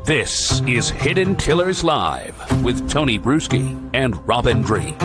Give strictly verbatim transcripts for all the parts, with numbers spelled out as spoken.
This is Hidden Killers Live with Tony Bruschi and Robin Dreeke.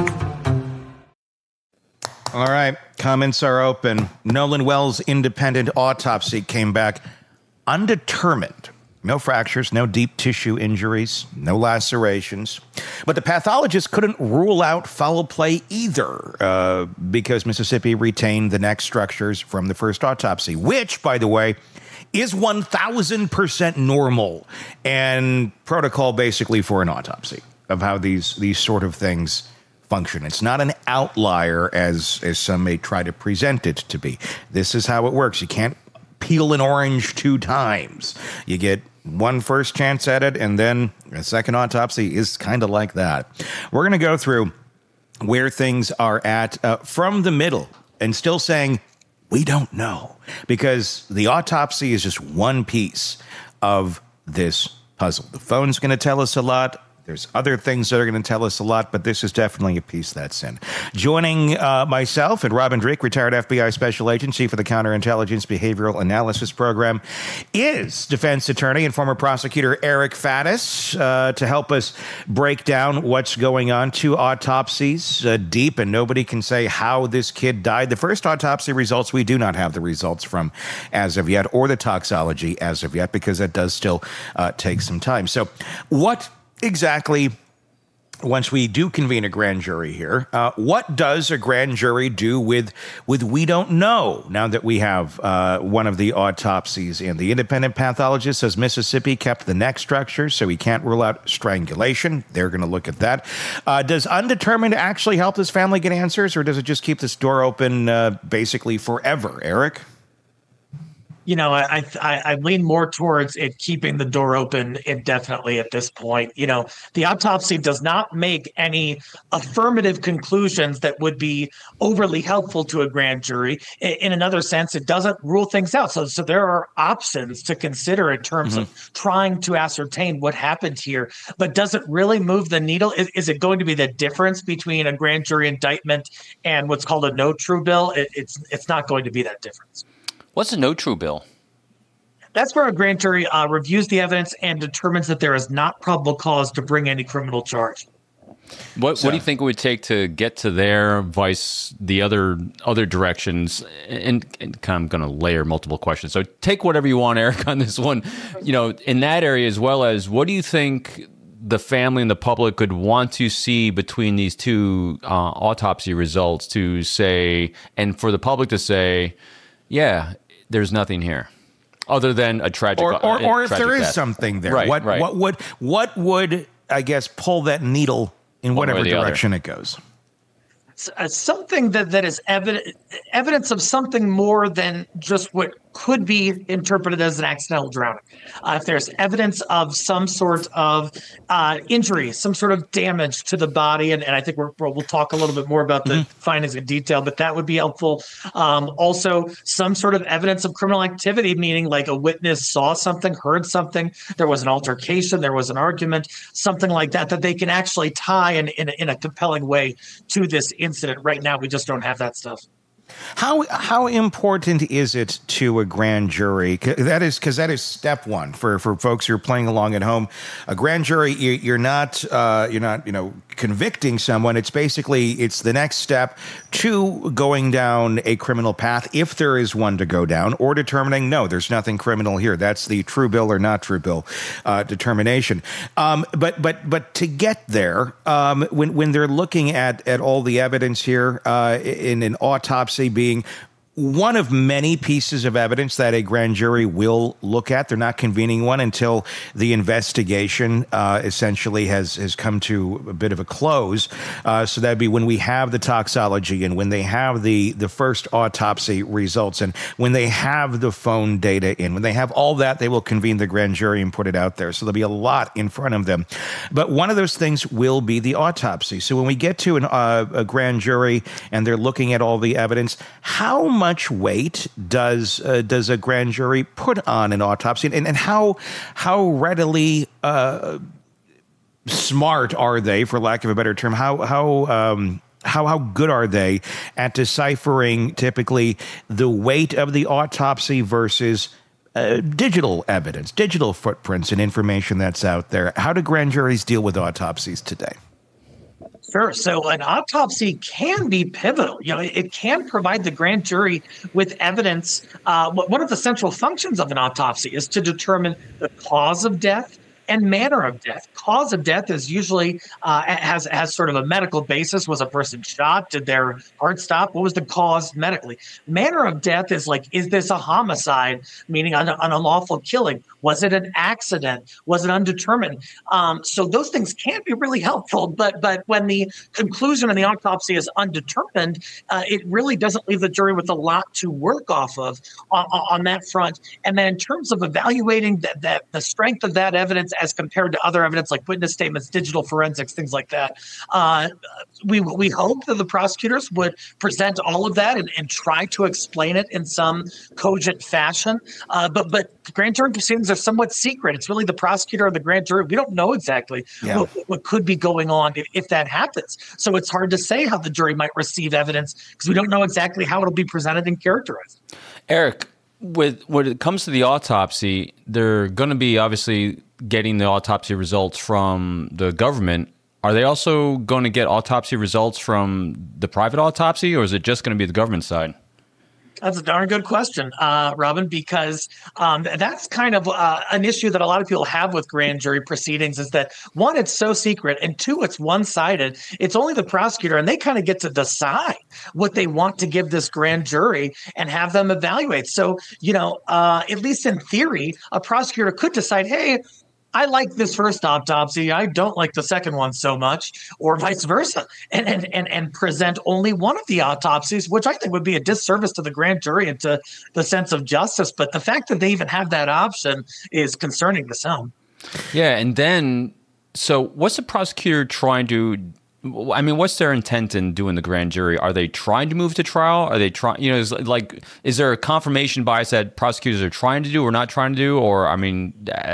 All right, comments are open. Nolan Wells' independent autopsy came back undetermined. No fractures, no deep tissue injuries, no lacerations. But the pathologist couldn't rule out foul play either uh, because Mississippi retained the neck structures from the first autopsy, which, by the way, is one thousand percent normal and protocol basically for an autopsy of how these these sort of things function. It's not an outlier as, as some may try to present it to be. This is how it works. You can't peel an orange two times. You get one first chance at it, and then a second autopsy is kind of like that. We're going to go through where things are at uh, from the middle and still saying, we don't know, because the autopsy is just one piece of this puzzle. The phone's going to tell us a lot. There's other things that are going to tell us a lot, but this is definitely a piece that's in. Joining uh, myself and Robin Dreeke, retired F B I Special Agent, Chief of the Counterintelligence Behavioral Analysis Program, is defense attorney and former prosecutor Eric Faddis uh, to help us break down what's going on. Two autopsies uh, deep, and nobody can say how this kid died. The first autopsy results, we do not have the results from as of yet, or the toxology as of yet, because that does still uh, take some time. So what exactly, once we do convene a grand jury here, uh, what does a grand jury do with with we don't know now that we have uh, one of the autopsies in? The independent pathologist says Mississippi kept the neck structure, so he can't rule out strangulation. They're going to look at that. Uh, does undetermined actually help this family get answers, or does it just keep this door open uh, basically forever, Eric? You know, I, I I lean more towards it keeping the door open indefinitely at this point. You know, the autopsy does not make any affirmative conclusions that would be overly helpful to a grand jury. In, in another sense, it doesn't rule things out. So, so there are options to consider in terms mm-hmm. of trying to ascertain what happened here. But does it really move the needle? Is, is it going to be the difference between a grand jury indictment and what's called a no true bill? It, it's it's not going to be that difference. What's a no true bill? That's where a grand jury uh, reviews the evidence and determines that there is not probable cause to bring any criminal charge. What so, What do you think it would take to get to there, vice the other other directions? And, and I'm going to layer multiple questions. So take whatever you want, Eric, on this one. You know, in that area, as well as what do you think the family and the public could want to see between these two uh, autopsy results to say, and for the public to say, yeah, there's nothing here other than a tragic, or or, or uh, if tragic there is death. something there, right, what right. what would what would I guess pull that needle in One whatever direction other. it goes? Uh, something that, that is evident, evidence of something more than just what could be interpreted as an accidental drowning. Uh, if there's evidence of some sort of uh, injury, some sort of damage to the body, and, and I think we're, we'll talk a little bit more about the mm-hmm. findings in detail, but that would be helpful. Um, also, some sort of evidence of criminal activity, meaning like a witness saw something, heard something, there was an altercation, there was an argument, something like that, that they can actually tie in, in, in a compelling way to this incident. Right now, we just don't have that stuff. How how important is it to a grand jury? That is because that is step one for, for folks who are playing along at home. A grand jury, you, you're not uh, you're not you know convicting someone. It's basically it's the next step to going down a criminal path, if there is one to go down, or determining no, there's nothing criminal here. That's the true bill or not true bill uh, determination. Um, but but but to get there, um, when when they're looking at at all the evidence here uh, in an autopsy being one of many pieces of evidence that a grand jury will look at. They're not convening one until the investigation uh, essentially has, has come to a bit of a close. Uh, so that'd be when we have the toxology and when they have the, the first autopsy results and when they have the phone data in. When they have all that, they will convene the grand jury and put it out there. So there'll be a lot in front of them. But one of those things will be the autopsy. So when we get to an, uh, a grand jury and they're looking at all the evidence, how much much weight does uh, does a grand jury put on an autopsy, and, and how how readily uh, smart are they, for lack of a better term? How how um, how how good are they at deciphering typically the weight of the autopsy versus uh, digital evidence, digital footprints and information that's out there. How do grand juries deal with autopsies today? Sure. So an autopsy can be pivotal. You know, it can provide the grand jury with evidence. Uh, one of the central functions of an autopsy is to determine the cause of death and manner of death. Cause of death is usually uh, has has sort of a medical basis. Was a person shot? Did their heart stop? What was the cause medically? Manner of death is like, is this a homicide, meaning an, an unlawful killing? Was it an accident? Was it undetermined? Um, so those things can be really helpful. But but when the conclusion in the autopsy is undetermined, uh, it really doesn't leave the jury with a lot to work off of on, on that front. And then in terms of evaluating that, that the strength of that evidence as compared to other evidence like witness statements, digital forensics, things like that, uh, we we hope that the prosecutors would present all of that and, and try to explain it in some cogent fashion. Uh, but but grand jury proceedings are somewhat secret. It's really the prosecutor or the grand jury. We don't know exactly yeah. what, what could be going on if, if that happens. So it's hard to say how the jury might receive evidence because we don't know exactly how it'll be presented and characterized. Eric, with when it comes to the autopsy, they're going to be obviously getting the autopsy results from the government. Are they also going to get autopsy results from the private autopsy, or is it just going to be the government side? That's a darn good question, uh, Robin, because um, that's kind of uh, an issue that a lot of people have with grand jury proceedings is that, one, it's so secret, and two, it's one-sided. It's only the prosecutor, and they kind of get to decide what they want to give this grand jury and have them evaluate. So, you know, uh, at least in theory, a prosecutor could decide, hey, I like this first autopsy. I don't like the second one so much, or vice versa, and, and and and present only one of the autopsies, which I think would be a disservice to the grand jury and to the sense of justice. But the fact that they even have that option is concerning to some. Yeah, and then, so what's the prosecutor trying to, I mean, what's their intent in doing the grand jury? Are they trying to move to trial? Are they trying, you know, is like, is there a confirmation bias that prosecutors are trying to do or not trying to do? Or, I mean,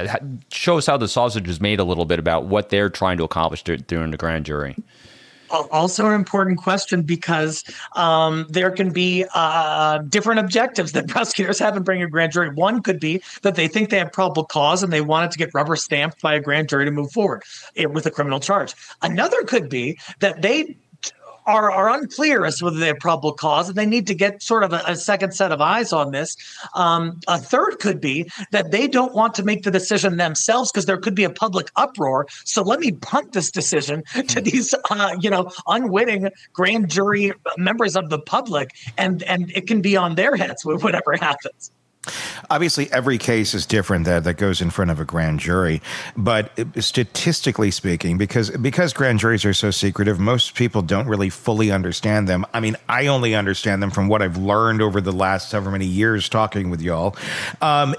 show us how the sausage is made a little bit about what they're trying to accomplish during the grand jury. Also an important question because um, there can be uh, different objectives that prosecutors have in bringing a grand jury. One could be that they think they have probable cause and they want it to get rubber stamped by a grand jury to move forward with a criminal charge. Another could be that they Are, are unclear as to whether they have probable cause, and they need to get sort of a, a second set of eyes on this. Um, a third could be that they don't want to make the decision themselves because there could be a public uproar. So let me punt this decision to these, uh, you know, unwitting grand jury members of the public, and and it can be on their heads with whatever happens. Obviously, every case is different that, that goes in front of a grand jury. But statistically speaking, because because grand juries are so secretive, most people don't really fully understand them. I mean, I only understand them from what I've learned over the last several many years talking with y'all. Um,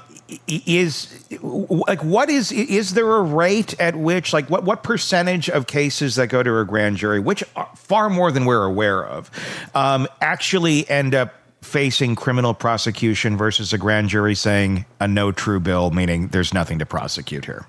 is like what is is there a rate at which, like what what percentage of cases that go to a grand jury, which are far more than we're aware of, um, actually end up facing criminal prosecution versus a grand jury saying a no true bill, meaning there's nothing to prosecute here?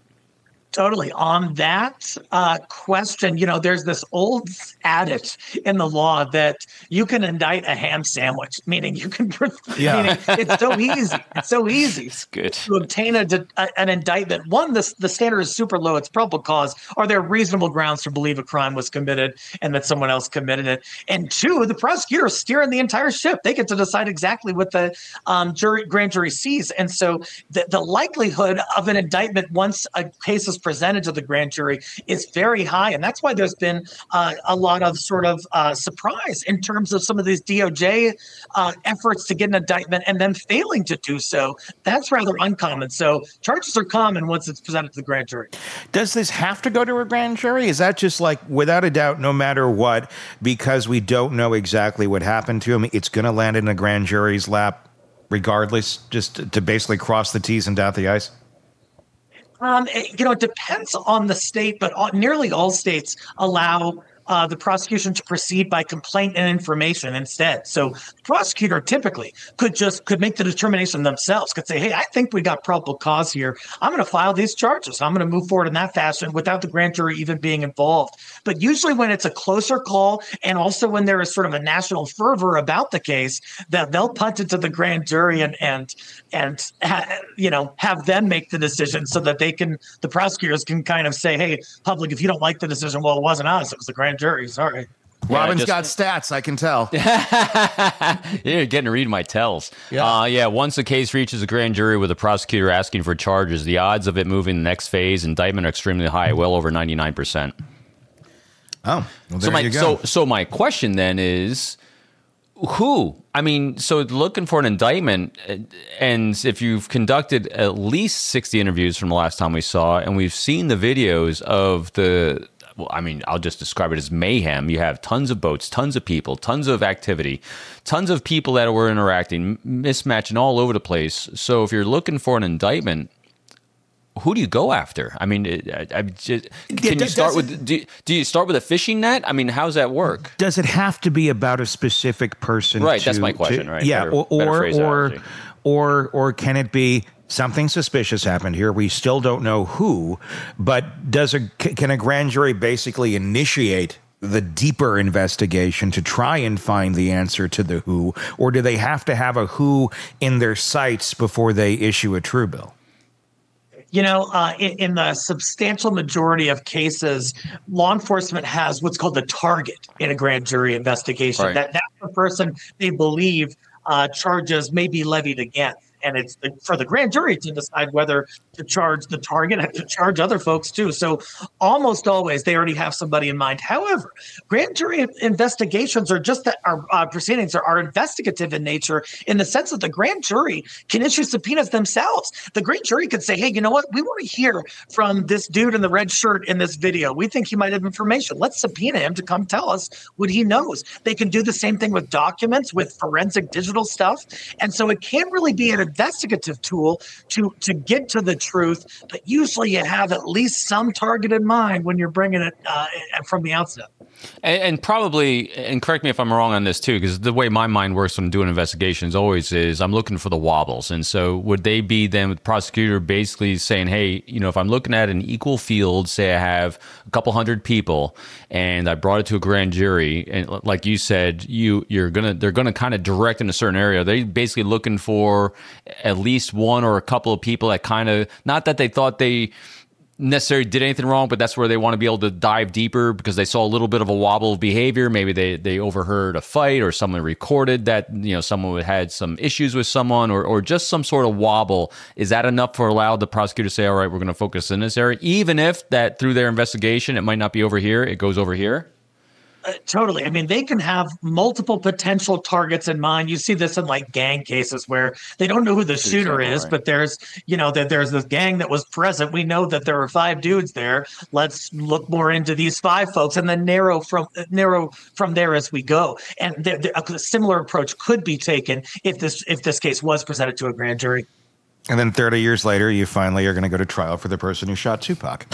Totally. On that uh, question, you know, there's this old adage in the law that you can indict a ham sandwich, meaning you can, yeah. meaning it's so easy. It's so easy it's good. to obtain a, a, an indictment. One, the, the standard is super low. It's probable cause. Are there reasonable grounds to believe a crime was committed and that someone else committed it? And two, the prosecutor is steering the entire ship. They get to decide exactly what the um, jury, grand jury sees. And so the, the likelihood of an indictment once a case is presented to the grand jury is very high. And that's why there's been uh, a lot of sort of uh, surprise in terms of some of these D O J uh, efforts to get an indictment and then failing to do so. That's rather uncommon. So charges are common once it's presented to the grand jury. Does this have to go to a grand jury? Is that just like, without a doubt, no matter what, because we don't know exactly what happened to him, it's going to land in a grand jury's lap regardless, just to basically cross the T's and dot the I's? Um, it, you know, it depends on the state, but all, nearly all states allow uh, the prosecution to proceed by complaint and information instead. So the prosecutor typically could just could make the determination themselves, could say, hey, I think we got probable cause here. I'm going to file these charges. I'm going to move forward in that fashion without the grand jury even being involved. But usually when it's a closer call, and also when there is sort of a national fervor about the case, that they'll punt it to the grand jury and and and ha- you know have them make the decision so that they can the prosecutors can kind of say, hey, public, if you don't like the decision, well, it wasn't us, it was the grand jury. Sorry. Robin's yeah, just, got stats, I can tell. You're getting to read my tells. Yeah. Uh, yeah, once the case reaches a grand jury with a prosecutor asking for charges, the odds of it moving the next phase indictment are extremely high, well over ninety-nine percent. Oh, well, there so my, you go. So, so my question then is, who? I mean, so looking for an indictment, and if you've conducted at least sixty interviews from the last time we saw, and we've seen the videos of the, well, I mean, I'll just describe it as mayhem. You have tons of boats, tons of people, tons of activity, tons of people that were interacting, mismatching all over the place. So if you're looking for an indictment, who do you go after? I mean, I, I just, can yeah, you start it, with? Do, do you start with a fishing net? I mean, how's that work? Does it have to be about a specific person? Right, to, that's my question. To, right? Yeah, better, or better or, or phraseology. or or can it be something suspicious happened here? We still don't know who, but does a can a grand jury basically initiate the deeper investigation to try and find the answer to the who, or do they have to have a who in their sights before they issue a true bill? You know, uh, in, in the substantial majority of cases, law enforcement has what's called the target in a grand jury investigation. Right. That that's the person they believe uh, charges may be levied against. And it's the, for the grand jury to decide whether to charge the target and to charge other folks too. So almost always they already have somebody in mind. However, grand jury investigations are just that our uh, proceedings are, are investigative in nature, in the sense that the grand jury can issue subpoenas themselves. The grand jury could say, hey, you know what? We want to hear from this dude in the red shirt in this video. We think he might have information. Let's subpoena him to come tell us what he knows. They can do the same thing with documents, with forensic digital stuff. And so it can't really be an investigative tool to to get to the truth, but usually you have at least some target in mind when you're bringing it uh, from the outset. And, and probably, and correct me if I'm wrong on this too, because the way my mind works when doing investigations always is I'm looking for the wobbles. And so would they be then with the prosecutor basically saying, hey, you know, if I'm looking at an equal field, say I have a couple hundred people and I brought it to a grand jury, and like you said, you, you're going to, they're going to kind of direct in a certain area. They're basically looking for at least one or a couple of people that kind of, not that they thought they necessarily did anything wrong, but that's where they want to be able to dive deeper because they saw a little bit of a wobble of behavior. Maybe they, they overheard a fight, or someone recorded that, you know, someone had some issues with someone, or, or just some sort of wobble. Is that enough for allow the prosecutor to say, all right, we're going to focus in this area, even if that through their investigation, it might not be over here, it goes over here? Uh, totally. I mean, they can have multiple potential targets in mind. You see this in like gang cases where they don't know who the shooter is, but there's, you know, that there's this gang that was present. We know that there were five dudes there. Let's look more into these five folks, and then narrow from narrow from there as we go. And there, there, a similar approach could be taken if this if this case was presented to a grand jury. And then thirty years later, you finally are going to go to trial for the person who shot Tupac.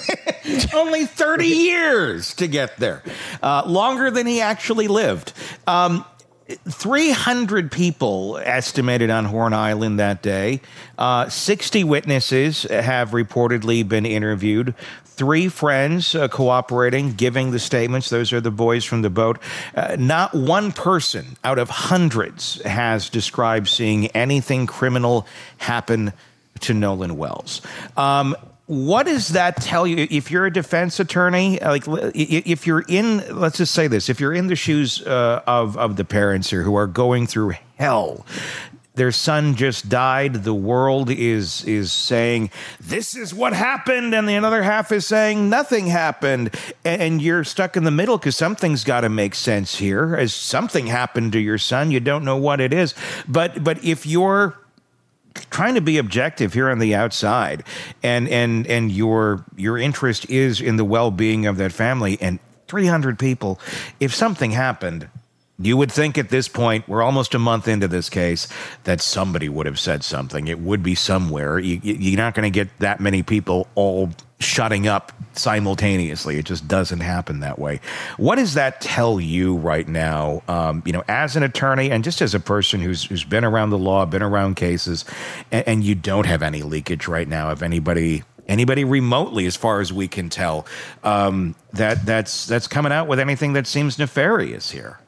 Only thirty years to get there. Uh, longer than he actually lived. Um, three hundred people estimated on Horn Island that day. Uh, sixty witnesses have reportedly been interviewed. Three friends uh, cooperating, giving the statements. Those are the boys from the boat. Uh, not one person out of hundreds has described seeing anything criminal happen to Nolan Wells. Um, what does that tell you? If you're a defense attorney, like if you're in, let's just say this, if you're in the shoes uh, of, of the parents here who are going through hell, their son just died. The world is is saying, this is what happened. And the other half is saying nothing happened. And you're stuck in the middle because something's got to make sense here. As something happened to your son, you don't know what it is. But but if you're trying to be objective here on the outside, and and and your your interest is in the well-being of that family, and three hundred people, if something happened, You would think at this point, we're almost a month into this case, that somebody would have said something. It would be somewhere. You, you're not going to get that many people all shutting up simultaneously. It just doesn't happen that way. What does that tell you right now, um, you know, as an attorney and just as a person who's who's been around the law, been around cases, and, and you don't have any leakage right now of anybody anybody remotely, as far as we can tell, um, that that's that's coming out with anything that seems nefarious here?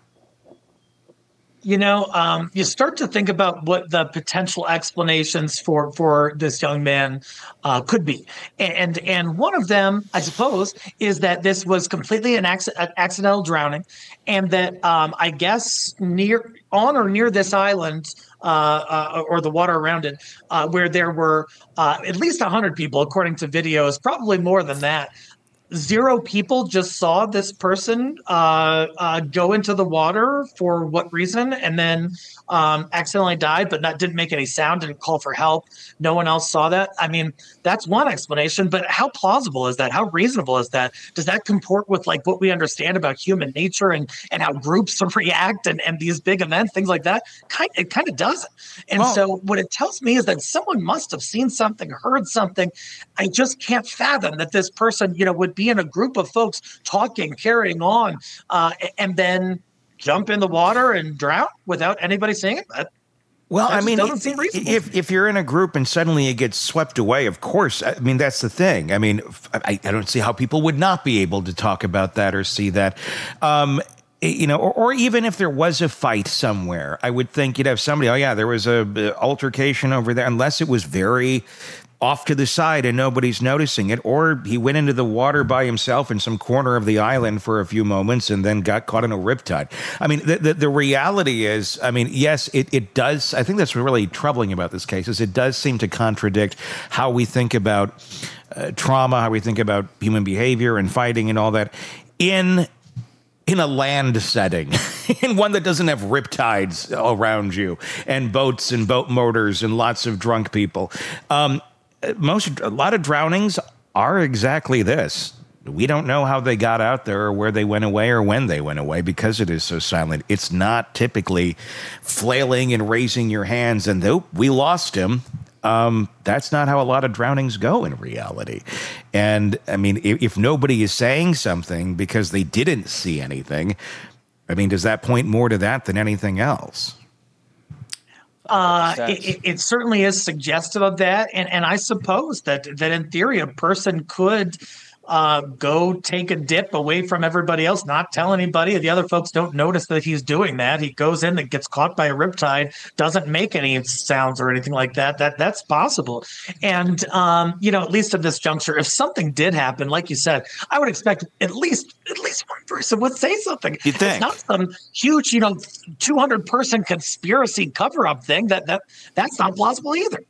You know, um, you start to think about what the potential explanations for for this young man uh, could be, and and one of them, I suppose, is that this was completely an, acc- an accidental drowning, and that um, I guess near on or near this island uh, uh, or the water around it, uh, where there were uh, at least a hundred people, according to videos, probably more than that. Zero people just saw this person uh, uh, go into the water for what reason, and then um, accidentally died, but not didn't make any sound, didn't call for help. No one else saw that. I mean, that's one explanation, but how plausible is that? How reasonable is that? Does that comport with like what we understand about human nature and and how groups react and, and these big events, things like that? Kind it kind of doesn't. And well, so what it tells me is that someone must have seen something, heard something. I just can't fathom that this person, you know, would be in a group of folks talking, carrying on, uh, and then jump in the water and drown without anybody seeing it. That, well, that I mean, doesn't seem reasonable. if if you're in a group and suddenly it gets swept away, of course. I mean, that's the thing. I mean, I, I don't see how people would not be able to talk about that or see that. Um, You know, or, or even if there was a fight somewhere, I would think you'd have somebody, oh, yeah, there was a, a altercation over there, unless it was very off to the side and nobody's noticing it, or he went into the water by himself in some corner of the island for a few moments and then got caught in a riptide. I mean, the, the, the reality is, I mean, yes, it, it does. I think that's really troubling about this case is it does seem to contradict how we think about uh, trauma, how we think about human behavior and fighting and all that in in a land setting, in one that doesn't have riptides around you and boats and boat motors and lots of drunk people. Um, most, a lot of drownings are exactly this. We don't know how they got out there or where they went away or when they went away because it is so silent. It's not typically flailing and raising your hands and, oh, we lost him. Um, that's not how a lot of drownings go in reality. And I mean, if, if nobody is saying something because they didn't see anything, I mean, does that point more to that than anything else? Uh, it, it certainly is suggestive of that. And, and I suppose that, that in theory, a person could uh, go take a dip away from everybody else, not tell anybody. The other folks don't notice that he's doing that. He goes in and gets caught by a riptide, doesn't make any sounds or anything like that. That that's possible. And, um, you know, at least at this juncture, if something did happen, like you said, I would expect at least at least one person would say something. You think? It's not some huge, you know, two hundred person conspiracy cover up thing. That that that's not plausible either.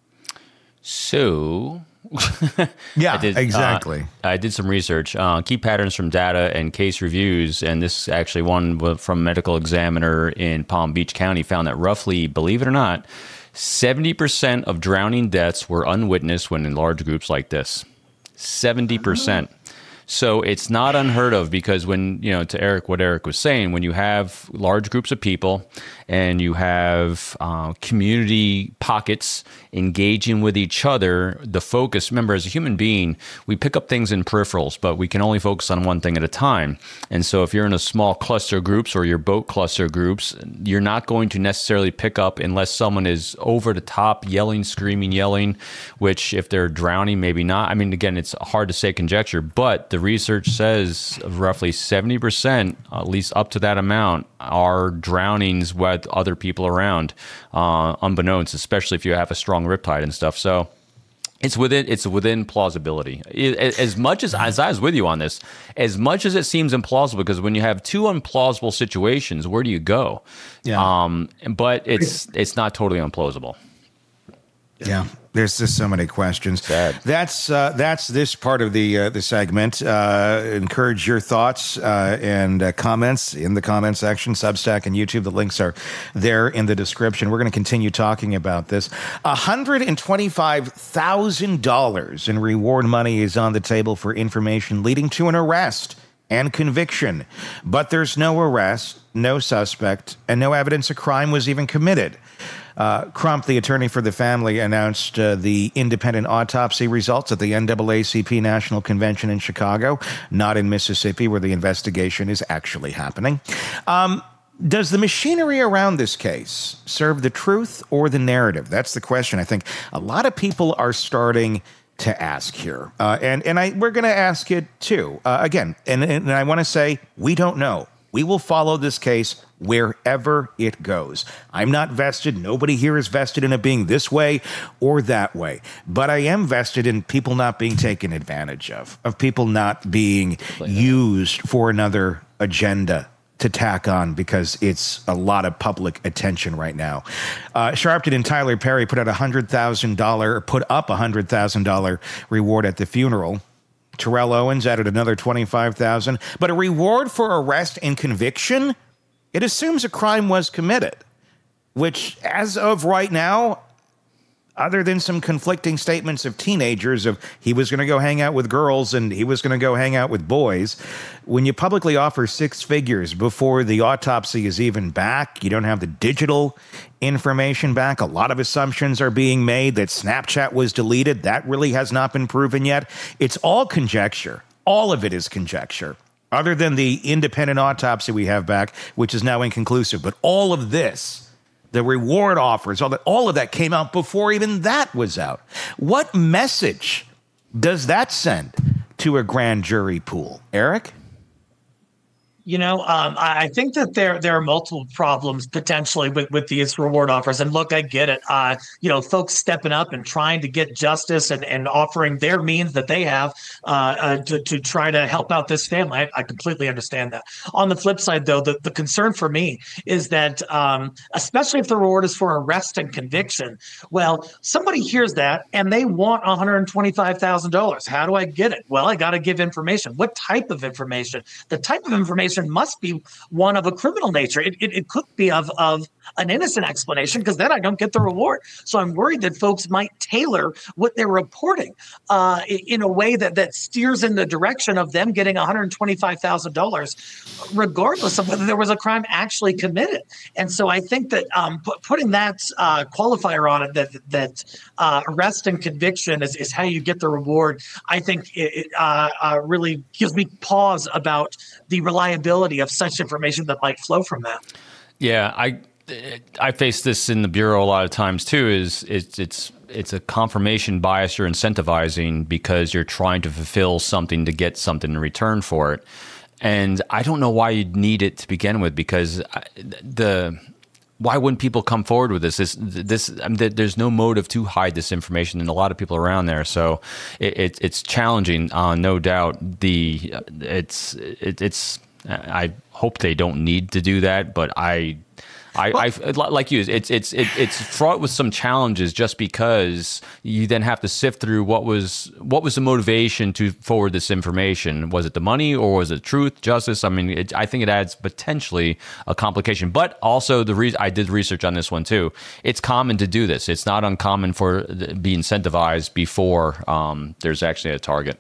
So yeah, I did, exactly. Uh, I did some research, uh, key patterns from data and case reviews, and this actually one from Medical Examiner in Palm Beach County found that roughly, believe it or not, seventy percent of drowning deaths were unwitnessed when in large groups like this. seventy percent. So it's not unheard of because when, you know, to Eric, what Eric was saying, when you have large groups of people and you have uh, community pockets engaging with each other, the focus, remember, as a human being, we pick up things in peripherals, but we can only focus on one thing at a time. And so if you're in a small cluster groups or your boat cluster groups, you're not going to necessarily pick up unless someone is over the top yelling, screaming, yelling, which if they're drowning, maybe not. I mean, again, it's hard to say conjecture, but the research says roughly seventy percent, at least up to that amount, are drownings with other people around, uh, unbeknownst, especially if you have a strong riptide and stuff. So it's within it's within plausibility. As much as, as I was with you on this, as much as it seems implausible, because when you have two implausible situations, where do you go? Yeah. Um, but it's it's not totally implausible. Yeah, there's just so many questions. Sad. That's uh, that's this part of the uh, the segment. Uh, encourage your thoughts uh, and uh, comments in the comment section, Substack and YouTube. The links are there in the description. We're going to continue talking about this. one hundred twenty-five thousand dollars in reward money is on the table for information leading to an arrest and conviction. But there's no arrest, no suspect, and no evidence a crime was even committed. Uh, Crump, the attorney for the family, announced uh, the independent autopsy results at the N double A C P National Convention in Chicago, not in Mississippi, where the investigation is actually happening. Um, does the machinery around this case serve the truth or the narrative? That's the question I think a lot of people are starting to ask here. Uh, and and I we're going to ask it too. Uh, again, and, and I want to say, we don't know. We will follow this case wherever it goes. I'm not vested. Nobody here is vested in it being this way or that way. But I am vested in people not being taken advantage of, of people not being used for another agenda to tack on because it's a lot of public attention right now. Uh, Sharpton and Tyler Perry put out a one hundred thousand dollars, put up a one hundred thousand dollars reward at the funeral. Terrell Owens added another twenty-five thousand dollars. But a reward for arrest and conviction? It assumes a crime was committed, which, as of right now, other than some conflicting statements of teenagers of he was going to go hang out with girls and he was going to go hang out with boys, when you publicly offer six figures before the autopsy is even back, you don't have the digital information back. A lot of assumptions are being made that Snapchat was deleted. That really has not been proven yet. It's all conjecture. All of it is conjecture, other than the independent autopsy we have back, which is now inconclusive. But all of this, the reward offers, all that, all of that came out before even that was out. What message does that send to a grand jury pool, Eric? You know, um, I think that there there are multiple problems potentially with, with these reward offers. And look, I get it. Uh, you know, folks stepping up and trying to get justice and, and offering their means that they have uh, uh, to, to try to help out this family. I, I completely understand that. On the flip side, though, the, the concern for me is that, um, especially if the reward is for arrest and conviction, well, somebody hears that and they want one hundred twenty-five thousand dollars. How do I get it? Well, I got to give information. What type of information? The type of information must be one of a criminal nature. It, it, it could be of, of an innocent explanation, because then I don't get the reward. So I'm worried that folks might tailor what they're reporting uh, in a way that, that steers in the direction of them getting one hundred twenty-five thousand dollars, regardless of whether there was a crime actually committed. And so I think that um, p- putting that uh, qualifier on it, that that uh, arrest and conviction is, is how you get the reward, I think it, it uh, uh, really gives me pause about the reliability of such information that might flow from that. Yeah, I I face this in the Bureau a lot of times too. Is it's it's it's a confirmation bias you're incentivizing because you're trying to fulfill something to get something in return for it. And I don't know why you'd need it to begin with, because the why wouldn't people come forward with this? This, this I mean, there's no motive to hide this information, and a lot of people around there. So it, it, it's challenging, uh, no doubt. The it's it, it's I hope they don't need to do that, but I. I, I like you. It's it's it, it's fraught with some challenges, just because you then have to sift through what was what was the motivation to forward this information. Was it the money, or was it truth, justice? I mean, it, I think it adds potentially a complication. But also the reason I did research on this one too. It's common to do this. It's not uncommon for be incentivized before um, there's actually a target.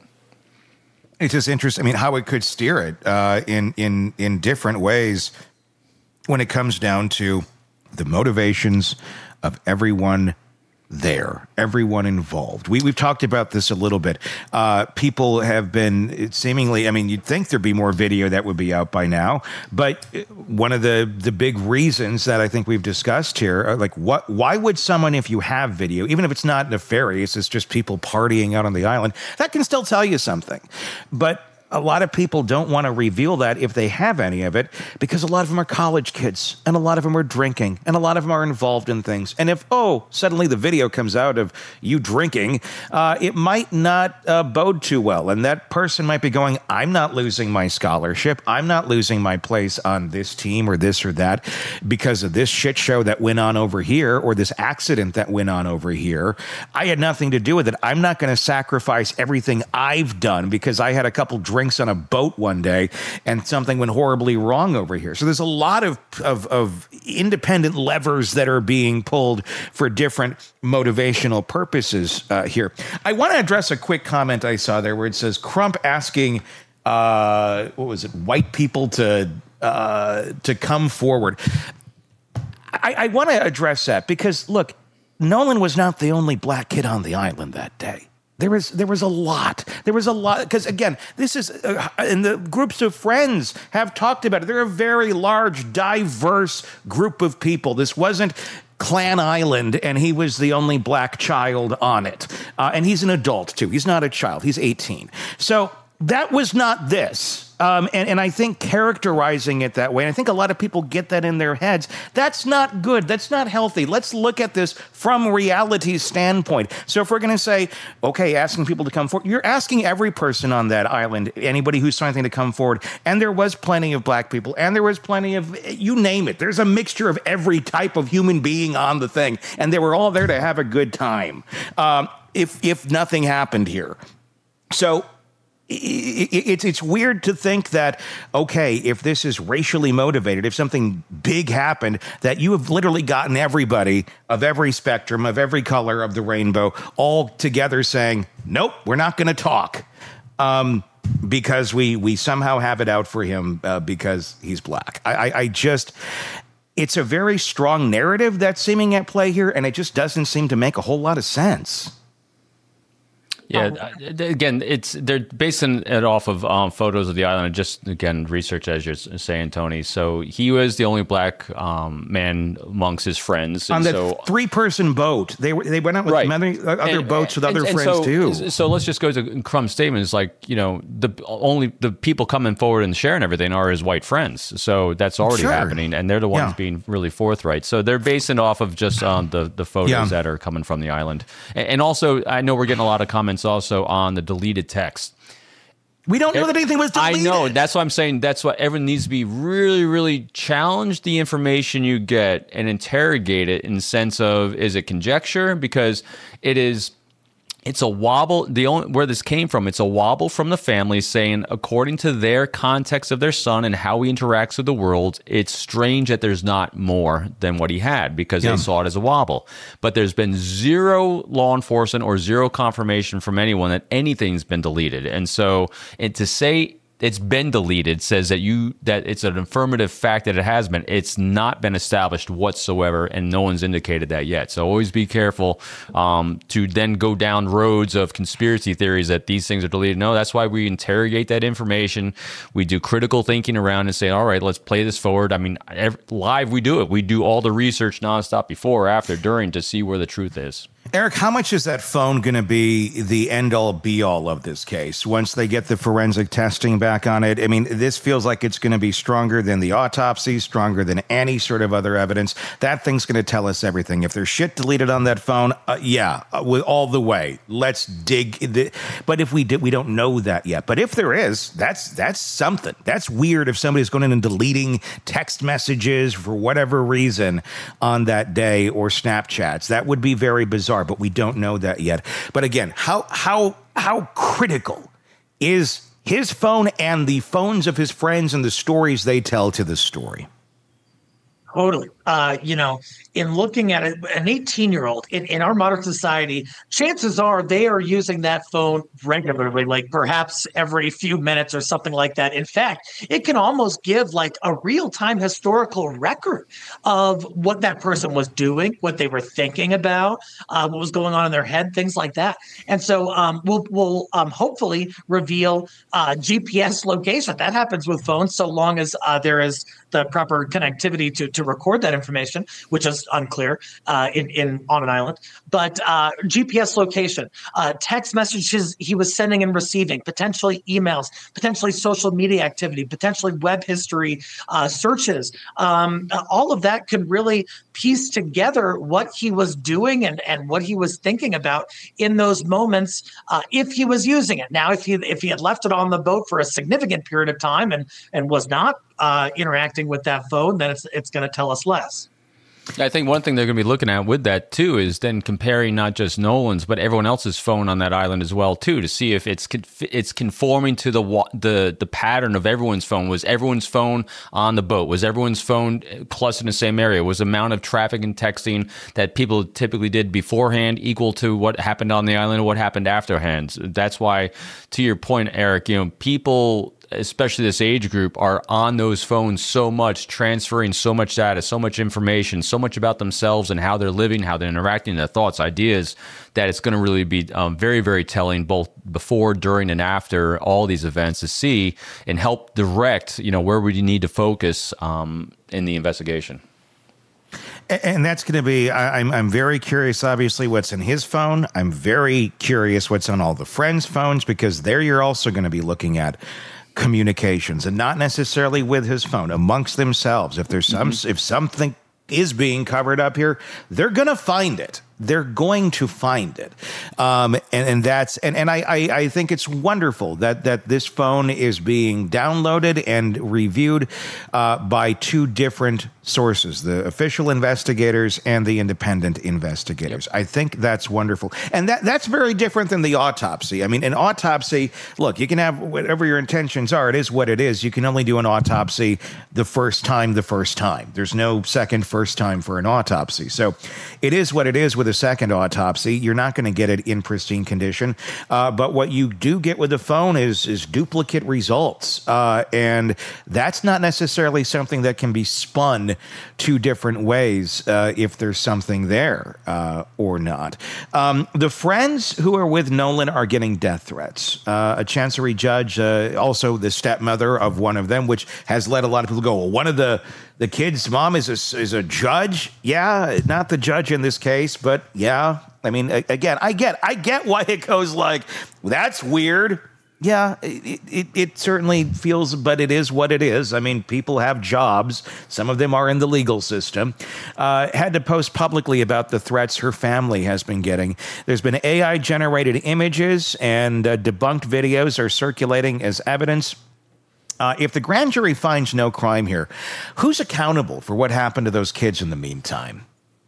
It's just interesting. I mean, how it could steer it uh, in in in different ways when it comes down to the motivations of everyone there, everyone involved. We, we've talked about this a little bit. Uh, people have been seemingly, I mean, you'd think there'd be more video that would be out by now, but one of the, the big reasons that I think we've discussed here, are like, what? Why would someone, if you have video, even if it's not nefarious, it's just people partying out on the island, that can still tell you something. But a lot of people don't want to reveal that if they have any of it, because a lot of them are college kids, and a lot of them are drinking, and a lot of them are involved in things. And if, oh, suddenly the video comes out of you drinking, uh, it might not uh, bode too well. And that person might be going, I'm not losing my scholarship. I'm not losing my place on this team or this or that because of this shit show that went on over here, or this accident that went on over here. I had nothing to do with it. I'm not going to sacrifice everything I've done because I had a couple drinks drinks on a boat one day and something went horribly wrong over here. So there's a lot of, of, of independent levers that are being pulled for different motivational purposes uh, here. I want to address a quick comment I saw there where it says Crump asking uh, what was it, white people to uh, to come forward. I, I want to address that because, look, Nolan was not the only black kid on the island that day. There was there was a lot. There was a lot because, again, this is uh, and the groups of friends have talked about it. They're a very large, diverse group of people. This wasn't Clan Island, and he was the only black child on it. Uh, and he's an adult too. He's not a child. He's eighteen. So that was not this. Um, and, and I think characterizing it that way, and I think a lot of people get that in their heads, that's not good. That's not healthy. Let's look at this from reality's standpoint. So if we're going to say, okay, asking people to come forward, you're asking every person on that island, anybody who's trying to come forward, and there was plenty of black people, and there was plenty of, you name it. There's a mixture of every type of human being on the thing, and they were all there to have a good time, um, if if nothing happened here. So It's it's weird to think that, okay, if this is racially motivated, if something big happened, that you have literally gotten everybody of every spectrum, of every color of the rainbow, all together saying, nope, we're not going to talk um, because we we somehow have it out for him uh, because he's black. I, I, I just, it's a very strong narrative that's seeming at play here, and it just doesn't seem to make a whole lot of sense. Yeah, again, it's they're basing it off of um, photos of the island. Just again, research, as you're saying, Tony. So he was the only black um, man amongst his friends on that so, three-person boat. They were they went out with right. many other and, boats with and, other and friends so, too. So let's just go to Crumb's statement. It's like, you know, the only the people coming forward and sharing everything are his white friends. So that's already sure. happening, and they're the ones yeah. being really forthright. So they're basing off of just um, the the photos yeah. that are coming from the island, and, and also I know we're getting a lot of comments also on the deleted text. We don't know that anything was deleted. I know. That's why I'm saying that's why everyone needs to be really, really challenge the information you get and interrogate it in the sense of, is it conjecture? Because it is, it's a wobble. The only where this came from, it's a wobble from the family saying, according to their context of their son and how he interacts with the world, it's strange that there's not more than what he had because yeah. they saw it as a wobble. But there's been zero law enforcement or zero confirmation from anyone that anything's been deleted. And so, and to say it's been deleted says that you that it's an affirmative fact that it has been. It's not been established whatsoever, and no one's indicated that yet. So always be careful um, to then go down roads of conspiracy theories that these things are deleted. No, that's why we interrogate that information. We do critical thinking around and say, all right, let's play this forward. I mean, every, live we do it. We do all the research nonstop before, after, during to see where the truth is. Eric, how much is that phone going to be the end-all, be-all of this case once they get the forensic testing back on it? I mean, this feels like it's going to be stronger than the autopsy, stronger than any sort of other evidence. That thing's going to tell us everything. If there's shit deleted on that phone, uh, yeah, uh, with all the way. Let's dig. The, but if we did, we don't know that yet. But if there is, that's that's something. That's weird if somebody's going in and deleting text messages for whatever reason on that day or Snapchats. That would be very bizarre. But we don't know that yet. But again, how how how critical is his phone and the phones of his friends and the stories they tell to the story? Totally. Uh, you know, in looking at it, an eighteen-year-old in, in our modern society, chances are they are using that phone regularly, like perhaps every few minutes or something like that. In fact, it can almost give like a real-time historical record of what that person was doing, what they were thinking about, uh, what was going on in their head, things like that. And so um, we'll, we'll um, hopefully reveal uh, G P S location. That happens with phones so long as uh, there is the proper connectivity to, to record that information, which is unclear uh, in, in on an island. But uh, G P S location, uh, text messages he was sending and receiving, potentially emails, potentially social media activity, potentially web history uh, searches. Um, all of that could really piece together what he was doing and, and what he was thinking about in those moments uh, if he was using it. Now, if he if he had left it on the boat for a significant period of time and and was not uh, interacting with that phone, then it's it's going to tell us less. I think one thing they're going to be looking at with that too is then comparing not just Nolan's but everyone else's phone on that island as well too, to see if it's it's conforming to the the the pattern of everyone's phone. Was everyone's phone on the boat? Was everyone's phone clustered in the same area? Was the amount of traffic and texting that people typically did beforehand equal to what happened on the island or what happened afterhand? That's why, to your point, Eric, you know, people especially this age group, are on those phones so much, transferring so much data, so much information, so much about themselves and how they're living, how they're interacting, their thoughts, ideas, that it's going to really be um, very, very telling both before, during, and after all these events to see and help direct, you know, where we need to focus um, in the investigation. And that's going to be, I, I'm I'm very curious, obviously, what's in his phone. I'm very curious what's on all the friends' phones, because there you're also going to be looking at communications, and not necessarily with his phone, amongst themselves. If there's some, mm-hmm. if something is being covered up here, they're going to find it. They're going to find it. Um, and, and that's, and, and I, I, I think it's wonderful that, that this phone is being downloaded and reviewed uh, by two different sources, the official investigators and the independent investigators. Yep. I think that's wonderful. And that, that's very different than the autopsy. I mean, an autopsy, look, you can have whatever your intentions are. It is what it is. You can only do an autopsy the first time, the first time. There's no second, first time for an autopsy. So it is what it is with a second autopsy. You're not going to get it in pristine condition. Uh, but what you do get with the phone is, is duplicate results. Uh, and that's not necessarily something that can be spun two different ways uh, if there's something there uh, or not. Um, the friends who are with Nolan are getting death threats. Uh, a chancery judge, uh, also the stepmother of one of them, which has led a lot of people to go, well, one of the The kid's mom is a, is a judge. Yeah, not the judge in this case, but yeah. I mean, again, I get I get why it goes like, well, that's weird. Yeah, it, it, it certainly feels, but it is what it is. I mean, people have jobs. Some of them are in the legal system. Uh, had to post publicly about the threats her family has been getting. There's been A I-generated images, and uh, debunked videos are circulating as evidence. Uh, if the grand jury finds no crime here, who's accountable for what happened to those kids in the meantime?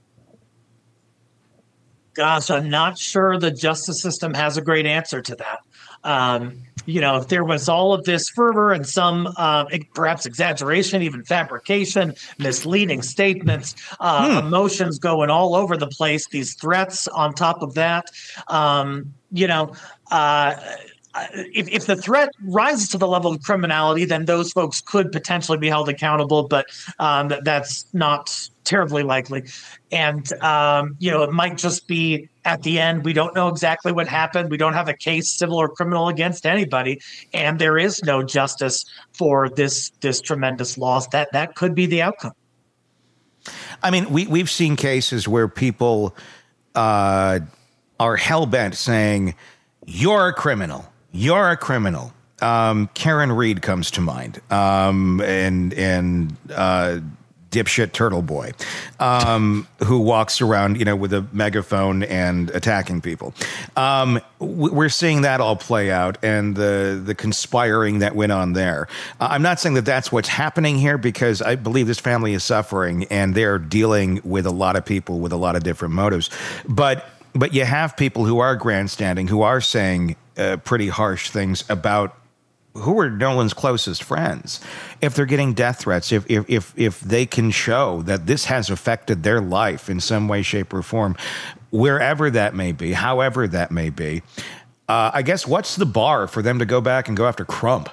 Gosh, I'm not sure the justice system has a great answer to that. Um, you know, if there was all of this fervor and some uh, perhaps exaggeration, even fabrication, misleading statements, uh, hmm. emotions going all over the place, these threats on top of that, um, you know, uh, If, if the threat rises to the level of criminality, then those folks could potentially be held accountable, but um, that, that's not terribly likely. And, um, you know, it might just be at the end, we don't know exactly what happened. We don't have a case, civil or criminal, against anybody. And there is no justice for this this tremendous loss. That, that could be the outcome. I mean, we, we've seen cases where people uh, are hell-bent saying, you're a criminal. You're a criminal. Um, Karen Reed comes to mind, um, and and uh, dipshit Turtle Boy, um, who walks around, you know, with a megaphone and attacking people. Um, we're seeing that all play out, and the the conspiring that went on there. Uh, I'm not saying that that's what's happening here, because I believe this family is suffering, and they're dealing with a lot of people with a lot of different motives, but. But you have people who are grandstanding, who are saying uh, pretty harsh things about who are Nolan's closest friends. If they're getting death threats, if if if if they can show that this has affected their life in some way, shape, or form, wherever that may be, however that may be, uh, I guess what's the bar for them to go back and go after Crump?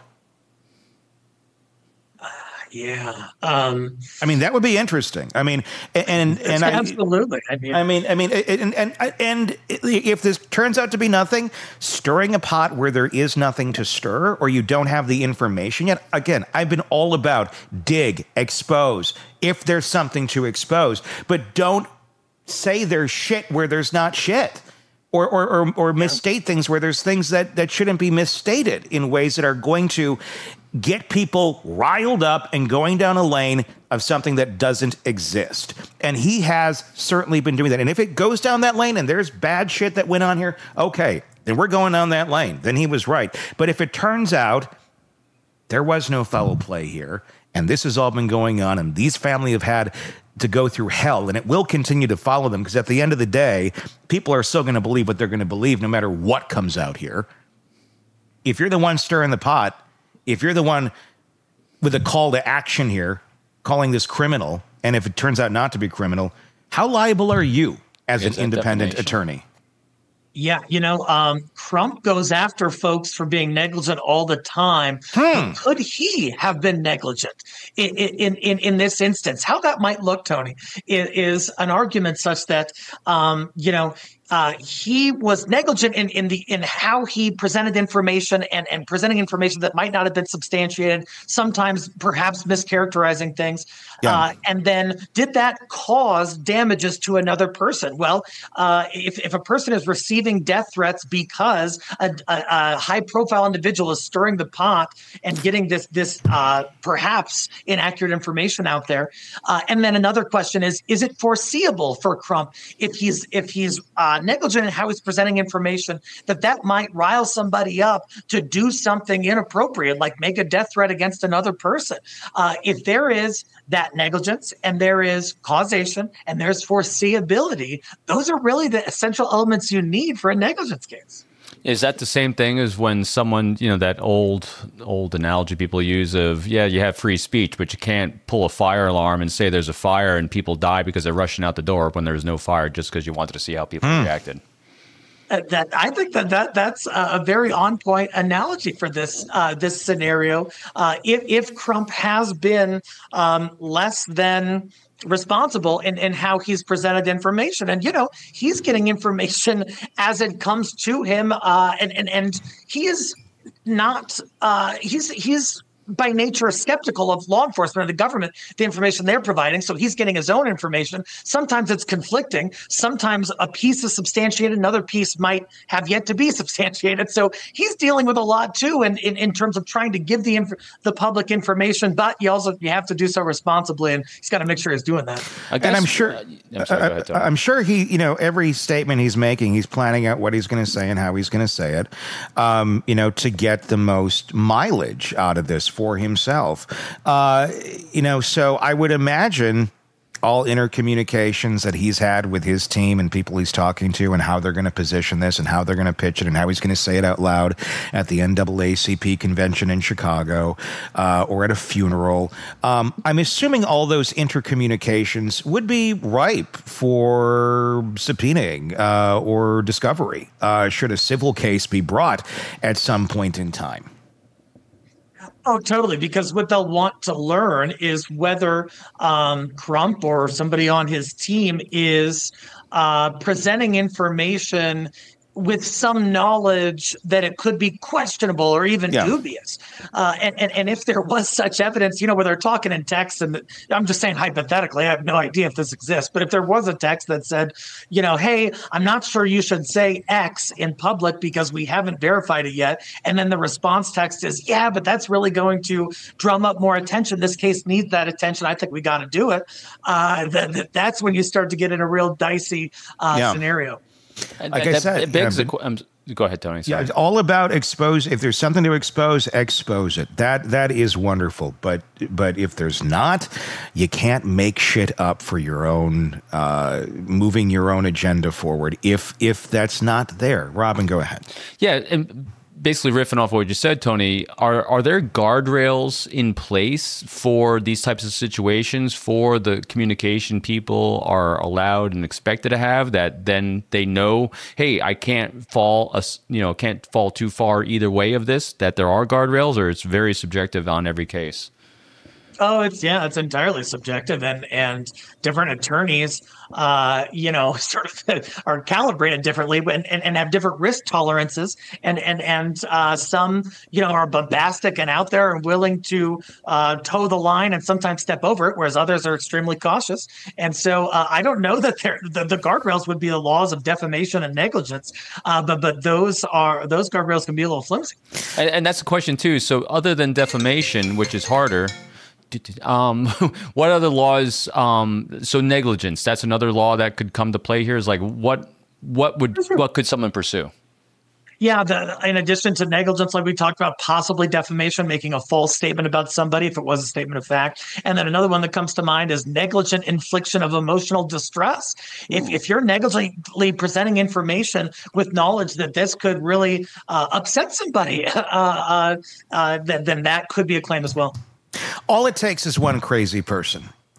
Yeah. Um, I mean, that would be interesting. I mean, and and absolutely. I, I mean, I mean, I mean, and, and and if this turns out to be nothing, stirring a pot where there is nothing to stir, or you don't have the information yet. Again, I've been all about dig, expose, if there's something to expose, but don't say there's shit where there's not shit. Or, or, or, or misstate things where there's things that, that shouldn't be misstated in ways that are going to get people riled up and going down a lane of something that doesn't exist. And he has certainly been doing that. And if it goes down that lane and there's bad shit that went on here, okay, then we're going down that lane. Then he was right. But if it turns out there was no foul play here, and this has all been going on, and these family have had to go through hell, and it will continue to follow them, because at the end of the day, people are still going to believe what they're going to believe no matter what comes out here. If you're the one stirring the pot, if you're the one with a call to action here, calling this criminal, and if it turns out not to be criminal, how liable are you as it's an independent attorney? Yeah, you know, um, Trump goes after folks for being negligent all the time, Hmm. could he have been negligent in, in, in, in this instance? How that might look, Tony, is, is an argument such that, um, you know, Uh, he was negligent in, in the in how he presented information and, and presenting information that might not have been substantiated, sometimes perhaps mischaracterizing things. Yeah. Uh, and then did that cause damages to another person? Well, uh, if, if a person is receiving death threats because a, a, a high profile individual is stirring the pot and getting this this uh, perhaps inaccurate information out there. Uh, and then another question is, is it foreseeable for Crump if he's if he's uh, negligent in how he's presenting information, that that might rile somebody up to do something inappropriate, like make a death threat against another person? Uh, if there is that negligence and there is causation and there's foreseeability, those are really the essential elements you need for a negligence case. Is that the same thing as when someone, you know, that old old analogy people use of, yeah, you have free speech, but you can't pull a fire alarm and say there's a fire and people die because they're rushing out the door when there's no fire just because you wanted to see how people mm. reacted? Uh, that I think that, that that's a very on point analogy for this uh, this scenario. Uh, if if Crump has been um, less than responsible in, in how he's presented information, and you know he's getting information as it comes to him, uh, and and and he is not uh, he's he's. by nature skeptical of law enforcement or the government, the information they're providing. So he's getting his own information. Sometimes it's conflicting. Sometimes a piece is substantiated, another piece might have yet to be substantiated. So he's dealing with a lot too, in, in, in terms of trying to give the inf- the public information, but you also you have to do so responsibly, and he's got to make sure he's doing that. I guess, and I'm sure, uh, I'm, sorry, uh, ahead, I'm sure he, you know, every statement he's making, he's planning out what he's going to say and how he's going to say it, um, you know, to get the most mileage out of this for himself. Uh, you know, so I would imagine all intercommunications that he's had with his team and people he's talking to and how they're going to position this and how they're going to pitch it and how he's going to say it out loud at the N double A C P convention in Chicago uh, or at a funeral. Um, I'm assuming all those intercommunications would be ripe for subpoenaing uh, or discovery uh, should a civil case be brought at some point in time. Oh, totally. Because what they'll want to learn is whether um, Crump or somebody on his team is uh, presenting information with some knowledge that it could be questionable or even yeah. dubious. Uh, and, and, and if there was such evidence, you know, where they're talking in text, and I'm just saying hypothetically, I have no idea if this exists, but if there was a text that said, you know, hey, I'm not sure you should say X in public because we haven't verified it yet. And then the response text is, yeah, but that's really going to drum up more attention. This case needs that attention. I think we got to do it. Uh, that, that, that's when you start to get in a real dicey uh, yeah. scenario. Like that, I said, it begs yeah, the, um, go ahead, Tony. Sorry. Yeah, it's all about expose. If there's something to expose, expose it. That that is wonderful. But but if there's not, you can't make shit up for your own uh, moving your own agenda forward. If if that's not there, Robin, go ahead. Yeah, and basically riffing off what you said, Tony, are are there guardrails in place for these types of situations for the communication people are allowed and expected to have, that then they know, hey, I can't fall, a, you know, can't fall too far either way of this, that there are guardrails, or it's very subjective on every case? Oh, it's yeah, it's entirely subjective, and and different attorneys, uh, you know, sort of are calibrated differently, and, and, and have different risk tolerances, and and and uh, some, you know, are bombastic and out there and willing to uh, toe the line and sometimes step over it, whereas others are extremely cautious. And so uh, I don't know that they're, the the guardrails would be the laws of defamation and negligence, uh, but but those are those guardrails can be a little flimsy. And, and that's the question too. So other than defamation, which is harder. Um, what other laws? Um, so negligence, that's another law that could come to play here. Is like what what would what could someone pursue? Yeah, the, in addition to negligence, like we talked about, possibly defamation, making a false statement about somebody if it was a statement of fact. And then another one that comes to mind is negligent infliction of emotional distress. If if you're negligently presenting information with knowledge that this could really uh, upset somebody, uh, uh, uh, then, then that could be a claim as well. All it takes is one crazy person.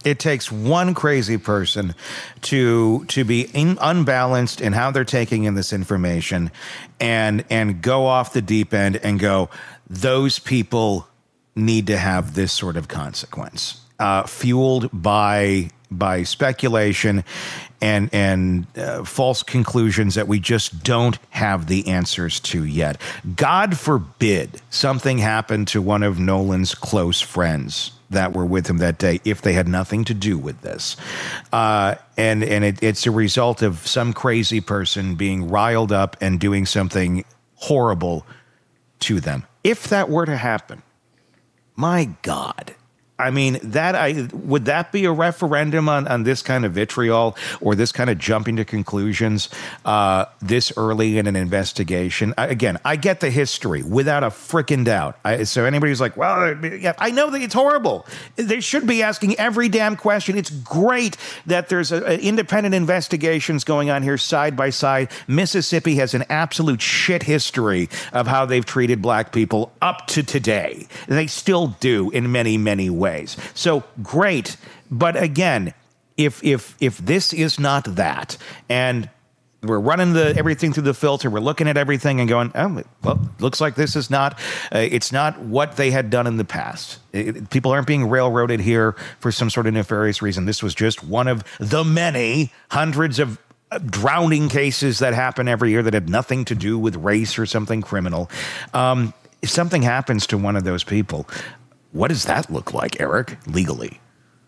It takes one crazy person to to be in, unbalanced in how they're taking in this information and and go off the deep end and go, those people need to have this sort of consequence, uh, fueled by by speculation and and uh, false conclusions that we just don't have the answers to yet. God forbid something happened to one of Nolan's close friends that were with him that day if they had nothing to do with this. Uh, and and it, it's a result of some crazy person being riled up and doing something horrible to them. If that were to happen, my God. I mean, that I would that be a referendum on, on this kind of vitriol or this kind of jumping to conclusions uh, this early in an investigation? I, again, I get the history without a freaking doubt. I, so anybody who's like, well, yeah, I know that it's horrible. They should be asking every damn question. It's great that there's a, a independent investigations going on here side by side. Mississippi has an absolute shit history of how they've treated black people up to today. They still do in many, many ways. Ways. So great, but again, if if if this is not that, and we're running the everything through the filter, we're looking at everything and going, oh, well, looks like this is not, uh, it's not what they had done in the past. It, people aren't being railroaded here for some sort of nefarious reason. This was just one of the many hundreds of drowning cases that happen every year that had nothing to do with race or something criminal. Um, if something happens to one of those people, what does that look like, Eric, legally?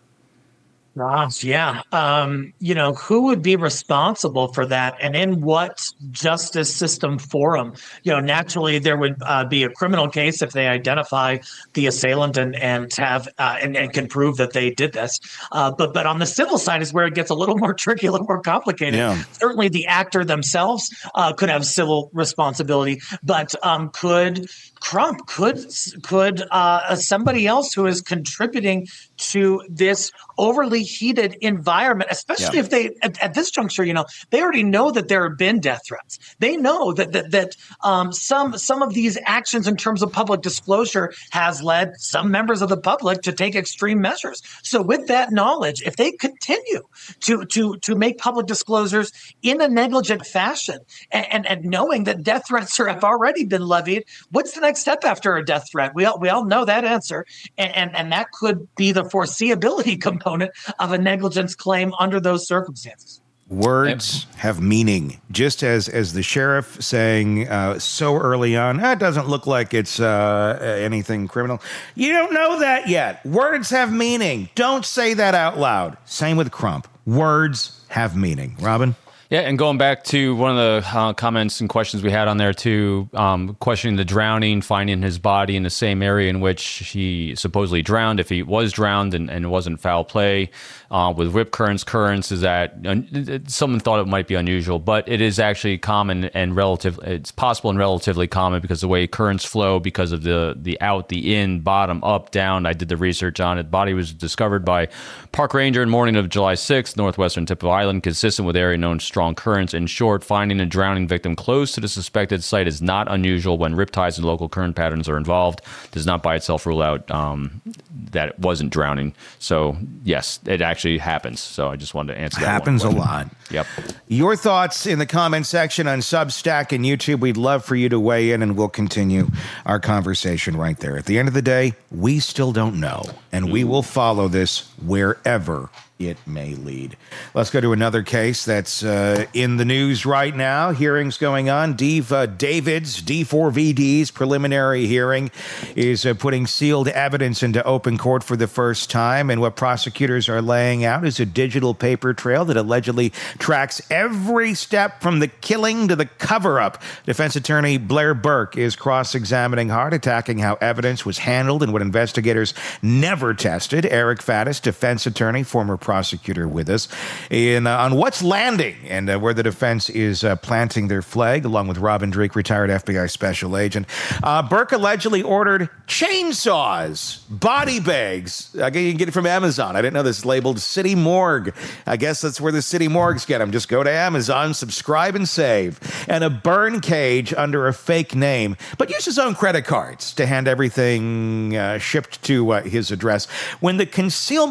Gosh, yeah. Um, you know, who would be responsible for that and in what justice system forum? You know, naturally there would uh, be a criminal case if they identify the assailant and and have uh, and, and can prove that they did this. Uh, but but on the civil side is where it gets a little more tricky, a little more complicated. Yeah. Certainly the actor themselves uh, could have civil responsibility, but um, could Crump, could could uh, somebody else who is contributing to this overly heated environment, especially yeah. if they at, at this juncture, you know, they already know that there have been death threats. They know that that that um, some some of these actions in terms of public disclosure has led some members of the public to take extreme measures. So with that knowledge, if they continue to to to make public disclosures in a negligent fashion and and, and knowing that death threats are, have already been levied, what's the next step after a death threat? We all we all know that answer, and and, and that could be the foreseeability component of a negligence claim under those circumstances. Words have meaning, just as as the sheriff saying uh, so early on, ah, it doesn't look like it's uh, anything criminal. You don't know that yet. Words have meaning. Don't say that out loud. Same with Crump. Words have meaning. Robin? Yeah, and going back to one of the uh, comments and questions we had on there too, um, questioning the drowning, finding his body in the same area in which he supposedly drowned, if he was drowned and, and it wasn't foul play, uh, with rip currents, currents, is that uh, someone thought it might be unusual, but it is actually common and relative. It's possible and relatively common because the way currents flow, because of the the out, the in, bottom, up, down. I did the research on it. Body was discovered by park ranger in morning of July sixth, northwestern tip of island, consistent with area known strong currents. In short, finding a drowning victim close to the suspected site is not unusual when riptides and local current patterns are involved. Does not by itself rule out um, that it wasn't drowning. So yes, it actually happens. So I just wanted to answer that. Happens a lot. Yep. Your thoughts in the comment section on Substack and YouTube. We'd love for you to weigh in, and we'll continue our conversation right there. At the end of the day, we still don't know, and we will follow this wherever it may lead. Let's go to another case that's uh, in the news right now. Hearings going on. Dave uh, David's D four V D's preliminary hearing is uh, putting sealed evidence into open court for the first time. And what prosecutors are laying out is a digital paper trail that allegedly tracks every step from the killing to the cover-up. Defense attorney Blair Burke is cross-examining Hart, attacking how evidence was handled and what investigators never tested. Eric Faddis, defense attorney, former prosecutor, with us in uh, on what's landing and uh, where the defense is uh, planting their flag, along with Robin Dreeke, retired F B I special agent. Uh, Burke allegedly ordered chainsaws, body bags. I guess you can get it from Amazon. I didn't know this, labeled City Morgue. I guess that's where the City Morgues get them. Just go to Amazon, subscribe and save. And a burn cage under a fake name, but use his own credit cards to hand everything uh, shipped to uh, his address. When the concealment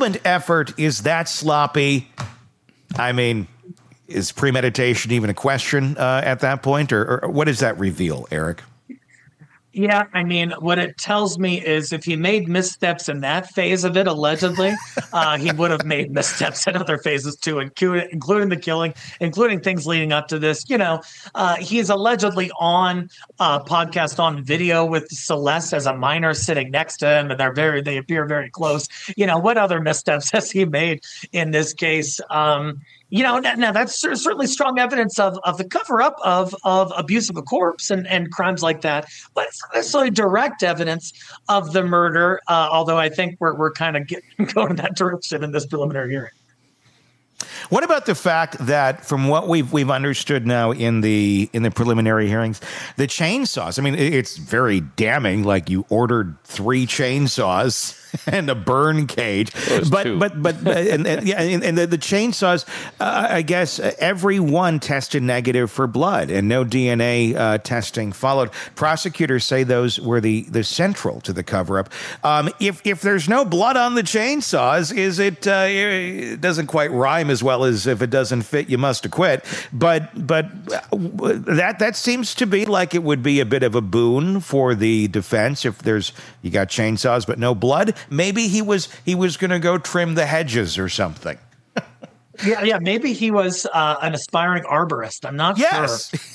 concealment effort is that sloppy. I mean, is premeditation even a question uh, at that point? Or, or what does that reveal, Eric? Yeah, I mean, what it tells me is if he made missteps in that phase of it, allegedly, uh, he would have made missteps in other phases too, including, including the killing, including things leading up to this. You know, uh, he's allegedly on a podcast on video with Celeste as a minor sitting next to him, and they're very, they appear very close. You know, what other missteps has he made in this case? Um, You know, now that's certainly strong evidence of, of the cover up of, of abuse of a corpse and, and crimes like that, but it's not necessarily direct evidence of the murder. Uh, although I think we're we're kind of getting, going in that direction in this preliminary hearing. What about the fact that, from what we've we've understood now in the in the preliminary hearings, the chainsaws? I mean, it's very damning. Like, you ordered three chainsaws and a burn cage, but, but but but and, and yeah, and, and the, the chainsaws. Uh, I guess every one tested negative for blood, and no D N A uh, testing followed. Prosecutors say those were the the central to the cover up. Um, if if there's no blood on the chainsaws, is it? Uh, it doesn't quite rhyme as well as if it doesn't fit, you must acquit. But but that that seems to be like it would be a bit of a boon for the defense if there's you got chainsaws but no blood. Maybe he was he was going to go trim the hedges or something. Yeah, yeah. Maybe he was uh, an aspiring arborist. I'm not yes. sure,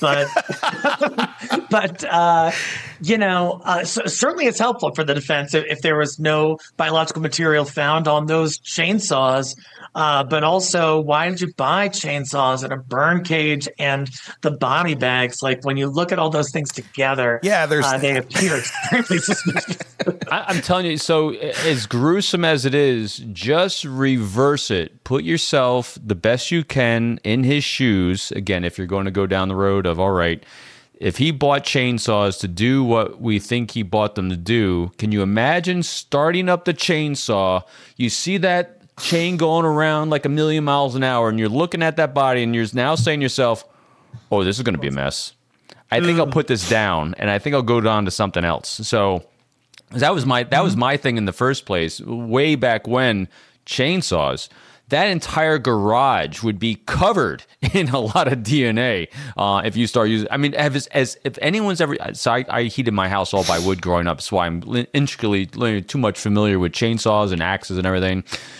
but but uh, you know, uh, so certainly it's helpful for the defense if, if there was no biological material found on those chainsaws. Uh, but also, why did you buy chainsaws and a burn cage and the body bags? Like, when you look at all those things together, yeah, there's uh, they appear extremely suspicious. I, I'm telling you, so as gruesome as it is, just reverse it. Put yourself the best you can in his shoes. Again, if you're going to go down the road of, all right, if he bought chainsaws to do what we think he bought them to do, can you imagine starting up the chainsaw? You see that chain going around like a million miles an hour, and you're looking at that body, and you're now saying to yourself, oh, this is going to be a mess. I think I'll put this down, and I think I'll go down to something else. So that was my that was my thing in the first place, way back when, chainsaws. That entire garage would be covered in a lot of D N A uh, if you start using. I mean, as, as if anyone's ever, so I, I heated my house all by wood growing up, so I'm intricately too much familiar with chainsaws and axes and everything.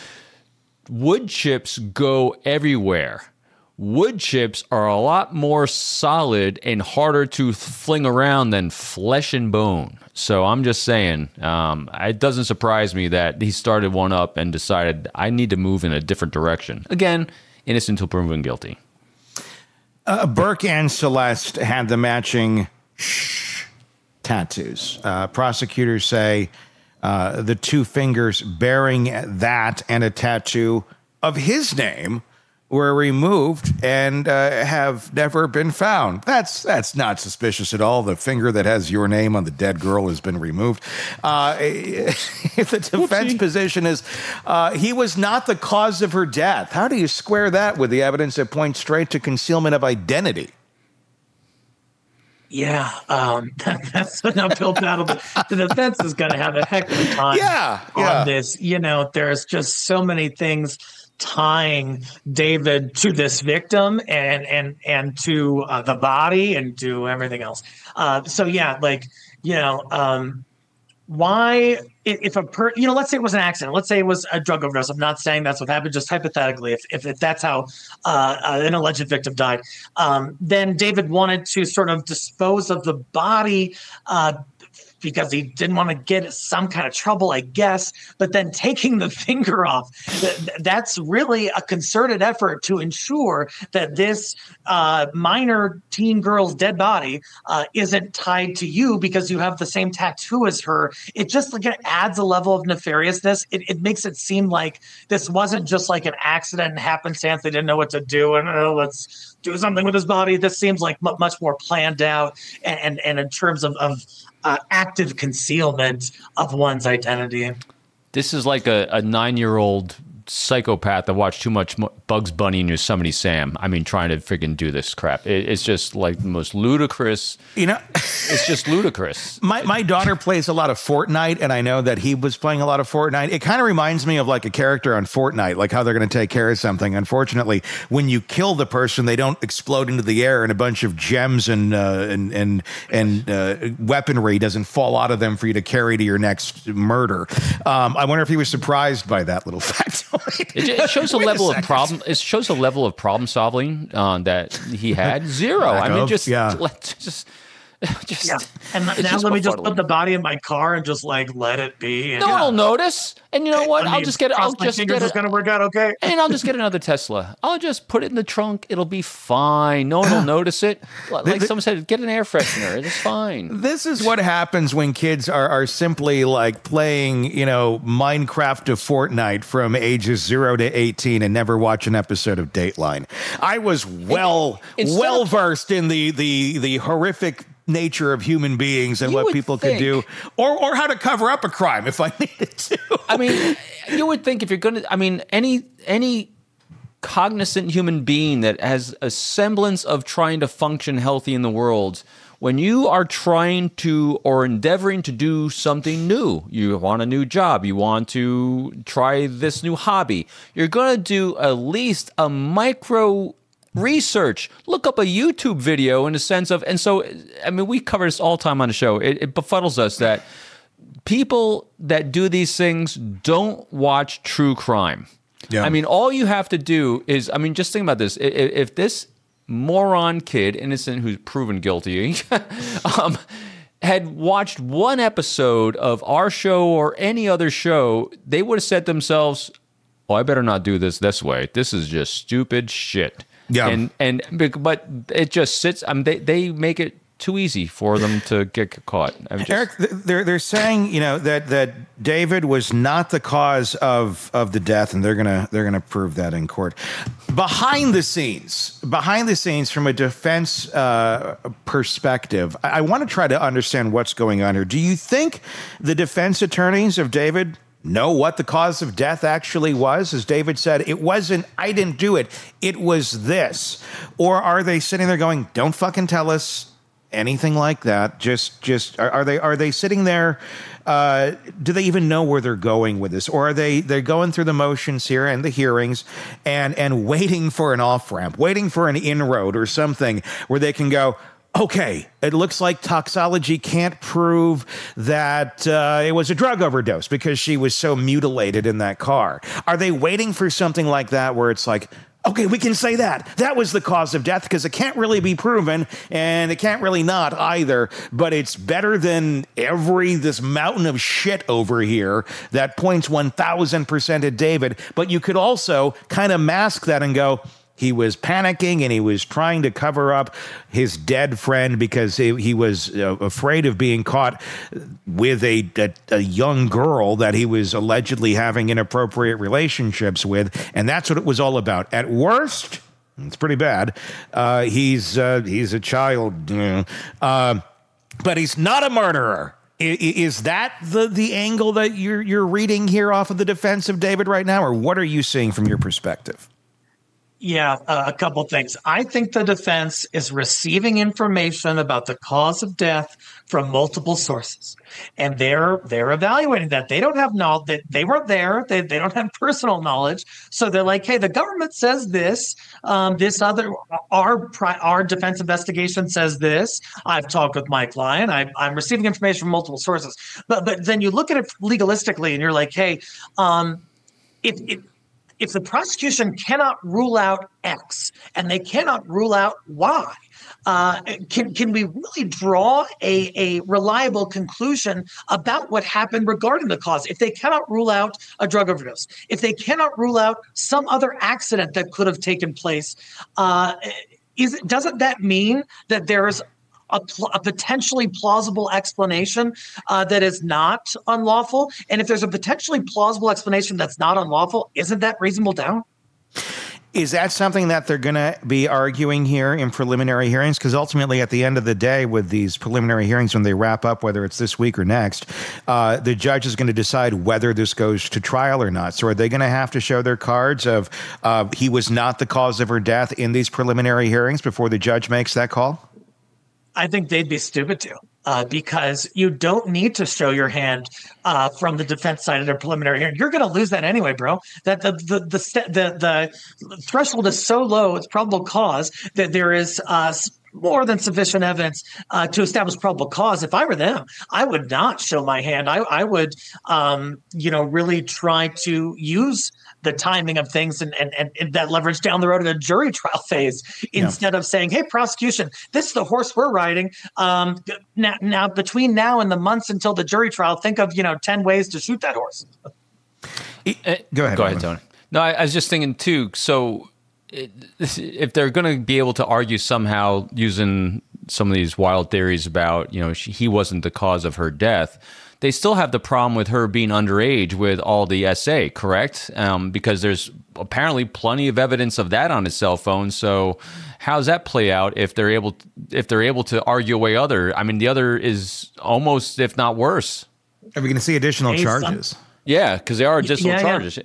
Wood chips go everywhere. Wood chips are a lot more solid and harder to fling around than flesh and bone. So I'm just saying, um, it doesn't surprise me that he started one up and decided, I need to move in a different direction. Again, innocent until proven guilty. Uh, Burke and Celeste had the matching shh tattoos. Uh, prosecutors say uh, the two fingers bearing that and a tattoo of his name were removed and uh, have never been found. That's that's not suspicious at all. The finger that has your name on the dead girl has been removed. Uh, if the defense Whoopsie. position is uh, he was not the cause of her death, how do you square that with the evidence that points straight to concealment of identity? Yeah, um, that, that's an uphill battle. The defense is going to have a heck of a time yeah, on yeah. this. You know, there's just so many things tying David to this victim and and and to uh, the body and to everything else. Uh, so yeah, like you know, um, why if, if a per you know, let's say it was an accident, let's say it was a drug overdose. I'm not saying that's what happened. Just hypothetically, if if, if that's how uh, uh, an alleged victim died, um, then David wanted to sort of dispose of the body. Uh, because he didn't want to get some kind of trouble, I guess, but then taking the finger off, th- that's really a concerted effort to ensure that this uh, minor teen girl's dead body uh, isn't tied to you because you have the same tattoo as her. It just like it adds a level of nefariousness. It, it makes it seem like this wasn't just like an accident and happenstance. They didn't know what to do and oh, let's do something with his body. This seems like m- much more planned out and, and, and in terms of, of Uh, active concealment of one's identity. This is like a, a nine-year-old psychopath that watched too much Bugs Bunny and Yosemite Sam. I mean, trying to freaking do this crap. It, it's just like the most ludicrous. You know, it's just ludicrous. My my daughter plays a lot of Fortnite, and I know that he was playing a lot of Fortnite. It kind of reminds me of like a character on Fortnite, like how they're going to take care of something. Unfortunately, when you kill the person, they don't explode into the air, and a bunch of gems and uh, and and and uh, weaponry doesn't fall out of them for you to carry to your next murder. Um, I wonder if he was surprised by that little factoid. It, it shows a Wait level a of problem. It shows a level of problem solving uh, that he had zero. Lack I mean, of, just yeah. let's just. Just, Yeah. And now just let me just befuddling. put the body in my car and just like let it be. And, No one will notice. And you know what? I I'll mean, just get. cross I'll my just fingers get. it's A, gonna work out okay. and I'll just get another Tesla. I'll just put it in the trunk. It'll be fine. No one will notice it. Like someone said, get an air freshener. It's fine. This is what happens when kids are, are simply like playing, you know, Minecraft to Fortnite from ages zero to eighteen and never watch an episode of Dateline. I was well, Instead well of- versed in the, the, the horrific nature of human beings and You what would people could think- do, or, or how to cover up a crime if I needed to. I mean, you would think if you're going to, I mean, any any cognizant human being that has a semblance of trying to function healthy in the world, when you are trying to or endeavoring to do something new, you want a new job, you want to try this new hobby, you're going to do at least a micro research, look up a YouTube video in the sense of, and so, I mean, we cover this all the time on the show. It, it befuddles us that people that do these things don't watch true crime. Yeah. I mean, all you have to do is, I mean, just think about this. If, if this moron kid, innocent, who's proven guilty, um, had watched one episode of our show or any other show, they would have said to themselves, oh, I better not do this this way. This is just stupid shit. Yeah. And, and, but it just sits, I mean, they, they make it too easy for them to get caught. I'm just, Eric, they're they're saying, you know, that that David was not the cause of of the death, and they're gonna they're gonna prove that in court. Behind the scenes, behind the scenes, from a defense uh, perspective, I, I want to try to understand what's going on here. Do you think the defense attorneys of David know what the cause of death actually was? As David said, it wasn't, I didn't do it, it was this. Or are they sitting there going, don't fucking tell us anything like that? Just, just are, are they are they sitting there? Uh, do they even know where they're going with this, or are they they're going through the motions here and the hearings and and waiting for an off ramp, waiting for an inroad or something where they can go, okay, it looks like toxology can't prove that uh, it was a drug overdose because she was so mutilated in that car. Are they waiting for something like that where it's like, okay, we can say that. That was the cause of death because it can't really be proven and it can't really not either, but it's better than every, this mountain of shit over here that points one thousand percent at David. But you could also kind of mask that and go, he was panicking and he was trying to cover up his dead friend because he, he was uh, afraid of being caught with a, a, a young girl that he was allegedly having inappropriate relationships with. And that's what it was all about. At worst, it's pretty bad. Uh, he's uh, he's a child, uh, but he's not a murderer. I, is that the, the angle that you're you're reading here off of the defense of David right now, or what are you seeing from your perspective? Yeah, uh, a couple things. I think the defense is receiving information about the cause of death from multiple sources, and they're they're evaluating that. They don't have knowledge. They, they weren't there. They, they don't have personal knowledge. So they're like, hey, the government says this. Um, this other our our defense investigation says this. I've talked with my client. I, I'm receiving information from multiple sources. But but then you look at it legalistically, and you're like, hey, um, if if If the prosecution cannot rule out X and they cannot rule out Y, uh, can can we really draw a, a reliable conclusion about what happened regarding the cause? If they cannot rule out a drug overdose, if they cannot rule out some other accident that could have taken place, uh, is doesn't that mean that there's A, pl- a potentially plausible explanation uh, that is not unlawful? And if there's a potentially plausible explanation that's not unlawful, isn't that reasonable doubt? Is that something that they're going to be arguing here in preliminary hearings? Because ultimately, at the end of the day, with these preliminary hearings, when they wrap up, whether it's this week or next, uh, the judge is going to decide whether this goes to trial or not. So are they going to have to show their cards of uh, he was not the cause of her death in these preliminary hearings before the judge makes that call? I think they'd be stupid to, uh, because you don't need to show your hand uh, from the defense side of the preliminary hearing. You're going to lose that anyway, bro. That the the the st- the, the threshold is so low, it's probable cause, that there is uh, more than sufficient evidence uh, to establish probable cause. If I were them, I would not show my hand. I, I would, um, you know, really try to use the timing of things and, and, and that leverage down the road in a jury trial phase, instead yeah. of saying, hey, prosecution, this is the horse we're riding. Um, now, now, between now and the months until the jury trial, think of, you know, ten ways to shoot that horse. Go ahead. Go ahead, Tony. No, I, I was just thinking too, so it, if they're going to be able to argue somehow using some of these wild theories about, you know, she, he wasn't the cause of her death, they still have the problem with her being underage with all the S A, correct? Um, because there's apparently plenty of evidence of that on his cell phone. So how does that play out if they're able to, if they're able to argue away other? I mean, the other is almost, if not worse. Are we going to see additional Hey, charges? some- Yeah, because there are additional Yeah, yeah. charges.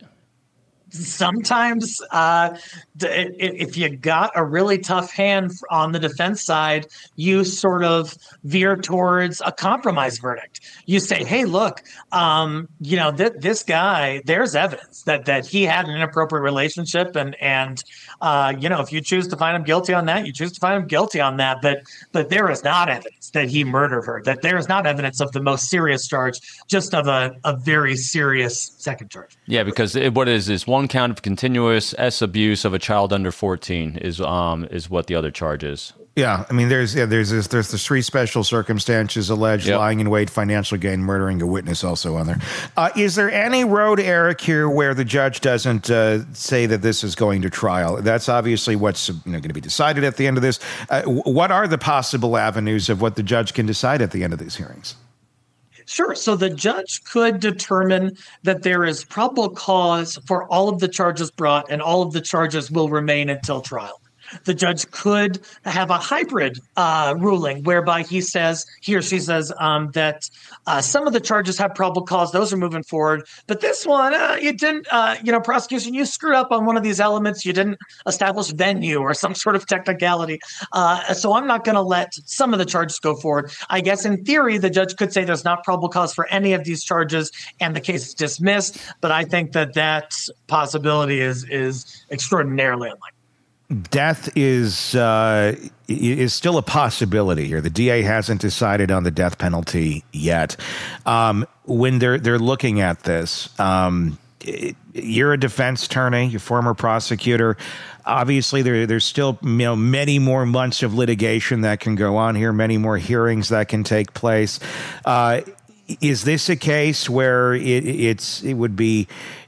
Sometimes uh, d- i- if you got a really tough hand on the defense side, you sort of veer towards a compromise verdict. You say, hey, look, um, you know, th- this guy, there's evidence that that he had an inappropriate relationship. And, and uh, you know, if you choose to find him guilty on that, you choose to find him guilty on that. But but there is not evidence that he murdered her, that there is not evidence of the most serious charge, just of a, a very serious second charge. Yeah, because it, what is this one count of continuous S abuse of a child under fourteen is um is what the other charge is. Yeah, I mean, there's yeah, there's this, there's the three special circumstances: alleged Yep. lying in wait, financial gain, murdering a witness, also on there. Uh, is there any road, Eric, here where the judge doesn't uh, say that this is going to trial? That's obviously what's you know going to be decided at the end of this. Uh, w- what are the possible avenues of what the judge can decide at the end of these hearings? Sure. So the judge could determine that there is probable cause for all of the charges brought, and all of the charges will remain until trial. The judge could have a hybrid uh, ruling whereby he says, he or she says um, that uh, some of the charges have probable cause; those are moving forward. But this one, uh, you didn't, uh, you know, prosecution, you screwed up on one of these elements. You didn't establish venue or some sort of technicality. Uh, so I'm not going to let some of the charges go forward. I guess in theory, the judge could say there's not probable cause for any of these charges and the case is dismissed. But I think that that possibility is is extraordinarily unlikely. Death is uh, is still a possibility here. The D A hasn't decided on the death penalty yet. Um, when they're they're looking at this, um, it, you're a defense attorney, you're a former prosecutor. Obviously, there there's still you know many more months of litigation that can go on here, many more hearings that can take place. Uh, is this a case where it, it's it would be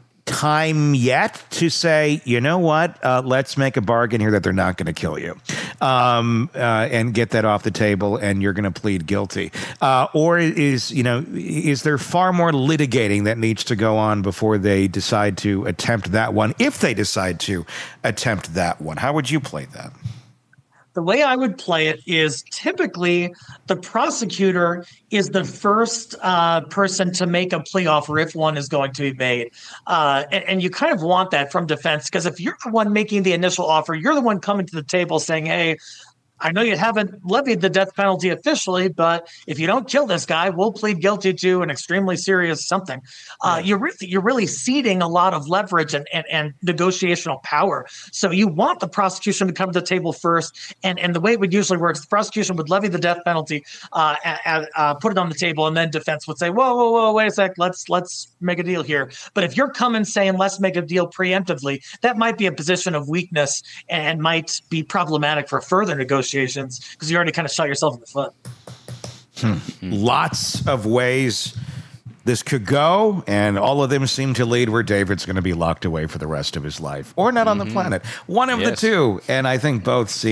time yet to say, you know what, uh, let's make a bargain here that they're not going to kill you um, uh, and get that off the table and you're going to plead guilty? Uh, or is, you know, is there far more litigating that needs to go on before they decide to attempt that one, if they decide to attempt that one? How would you play that? The way I would play it is typically the prosecutor is the first uh, person to make a plea offer if one is going to be made. Uh, and, and you kind of want that from defense, because if you're the one making the initial offer, you're the one coming to the table saying, hey, I know you haven't levied the death penalty officially, but if you don't kill this guy, we'll plead guilty to an extremely serious something. Uh, you're really you're really ceding a lot of leverage and, and and negotiational power. So you want the prosecution to come to the table first, and and the way it would usually work is the prosecution would levy the death penalty, uh, uh, uh, put it on the table, and then defense would say, whoa, whoa, whoa, wait a sec, let's let's make a deal here. But if you're coming saying let's make a deal preemptively, that might be a position of weakness and might be problematic for further negotiations. Because you already kind of shot yourself in the foot. Hmm. Lots of ways this could go, and all of them seem to lead where David's going to be locked away for the rest of his life, or not on the planet. One of Yes. the two, and I think both seem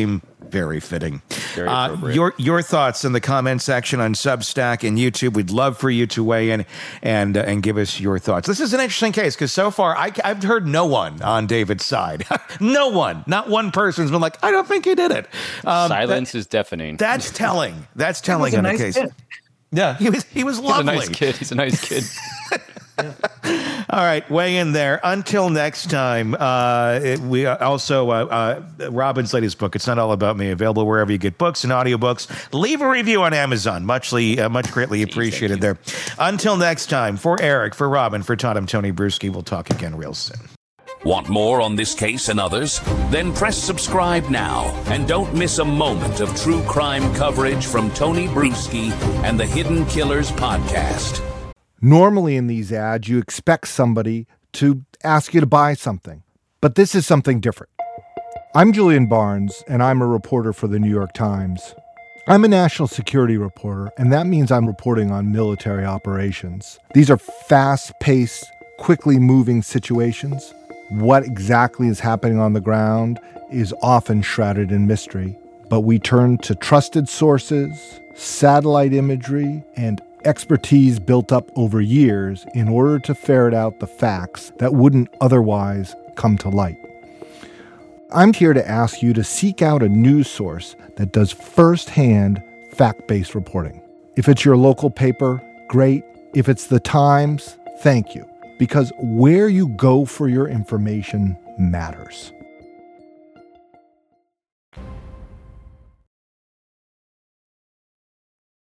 Very fitting. Very uh, appropriate. your your thoughts in the comment section on Substack and YouTube. We'd love for you to weigh in and uh, and give us your thoughts. This is an interesting case because so far I, I've heard no one on David's side. No one, not one person's been like, I don't think he did it. Um, Silence that, is deafening. That's telling. That's telling He was a on nice the case. kid. Yeah, he was he was He's lovely. a nice kid. He's a nice kid. All right, weigh in there. Until next time, uh, it, we also, uh, uh, Robin's latest book, It's Not All About Me, available wherever you get books and audiobooks. Leave a review on Amazon. Muchly, uh, much greatly appreciated there. Until next time, for Eric, for Robin, for Todd, I'm Tony Bruschi. We'll talk again real soon. Want more on this case and others? Then press subscribe now and don't miss a moment of true crime coverage from Tony Bruschi and the Hidden Killers podcast. Normally in these ads, you expect somebody to ask you to buy something, but this is something different. I'm Julian Barnes, and I'm a reporter for the New York Times. I'm a national security reporter, and that means I'm reporting on military operations. These are fast-paced, quickly moving situations. What exactly is happening on the ground is often shrouded in mystery, but we turn to trusted sources, satellite imagery, and expertise built up over years in order to ferret out the facts that wouldn't otherwise come to light. I'm here to ask you to seek out a news source that does firsthand fact-based reporting. If it's your local paper, great. If it's the Times, thank you. Because where you go for your information matters.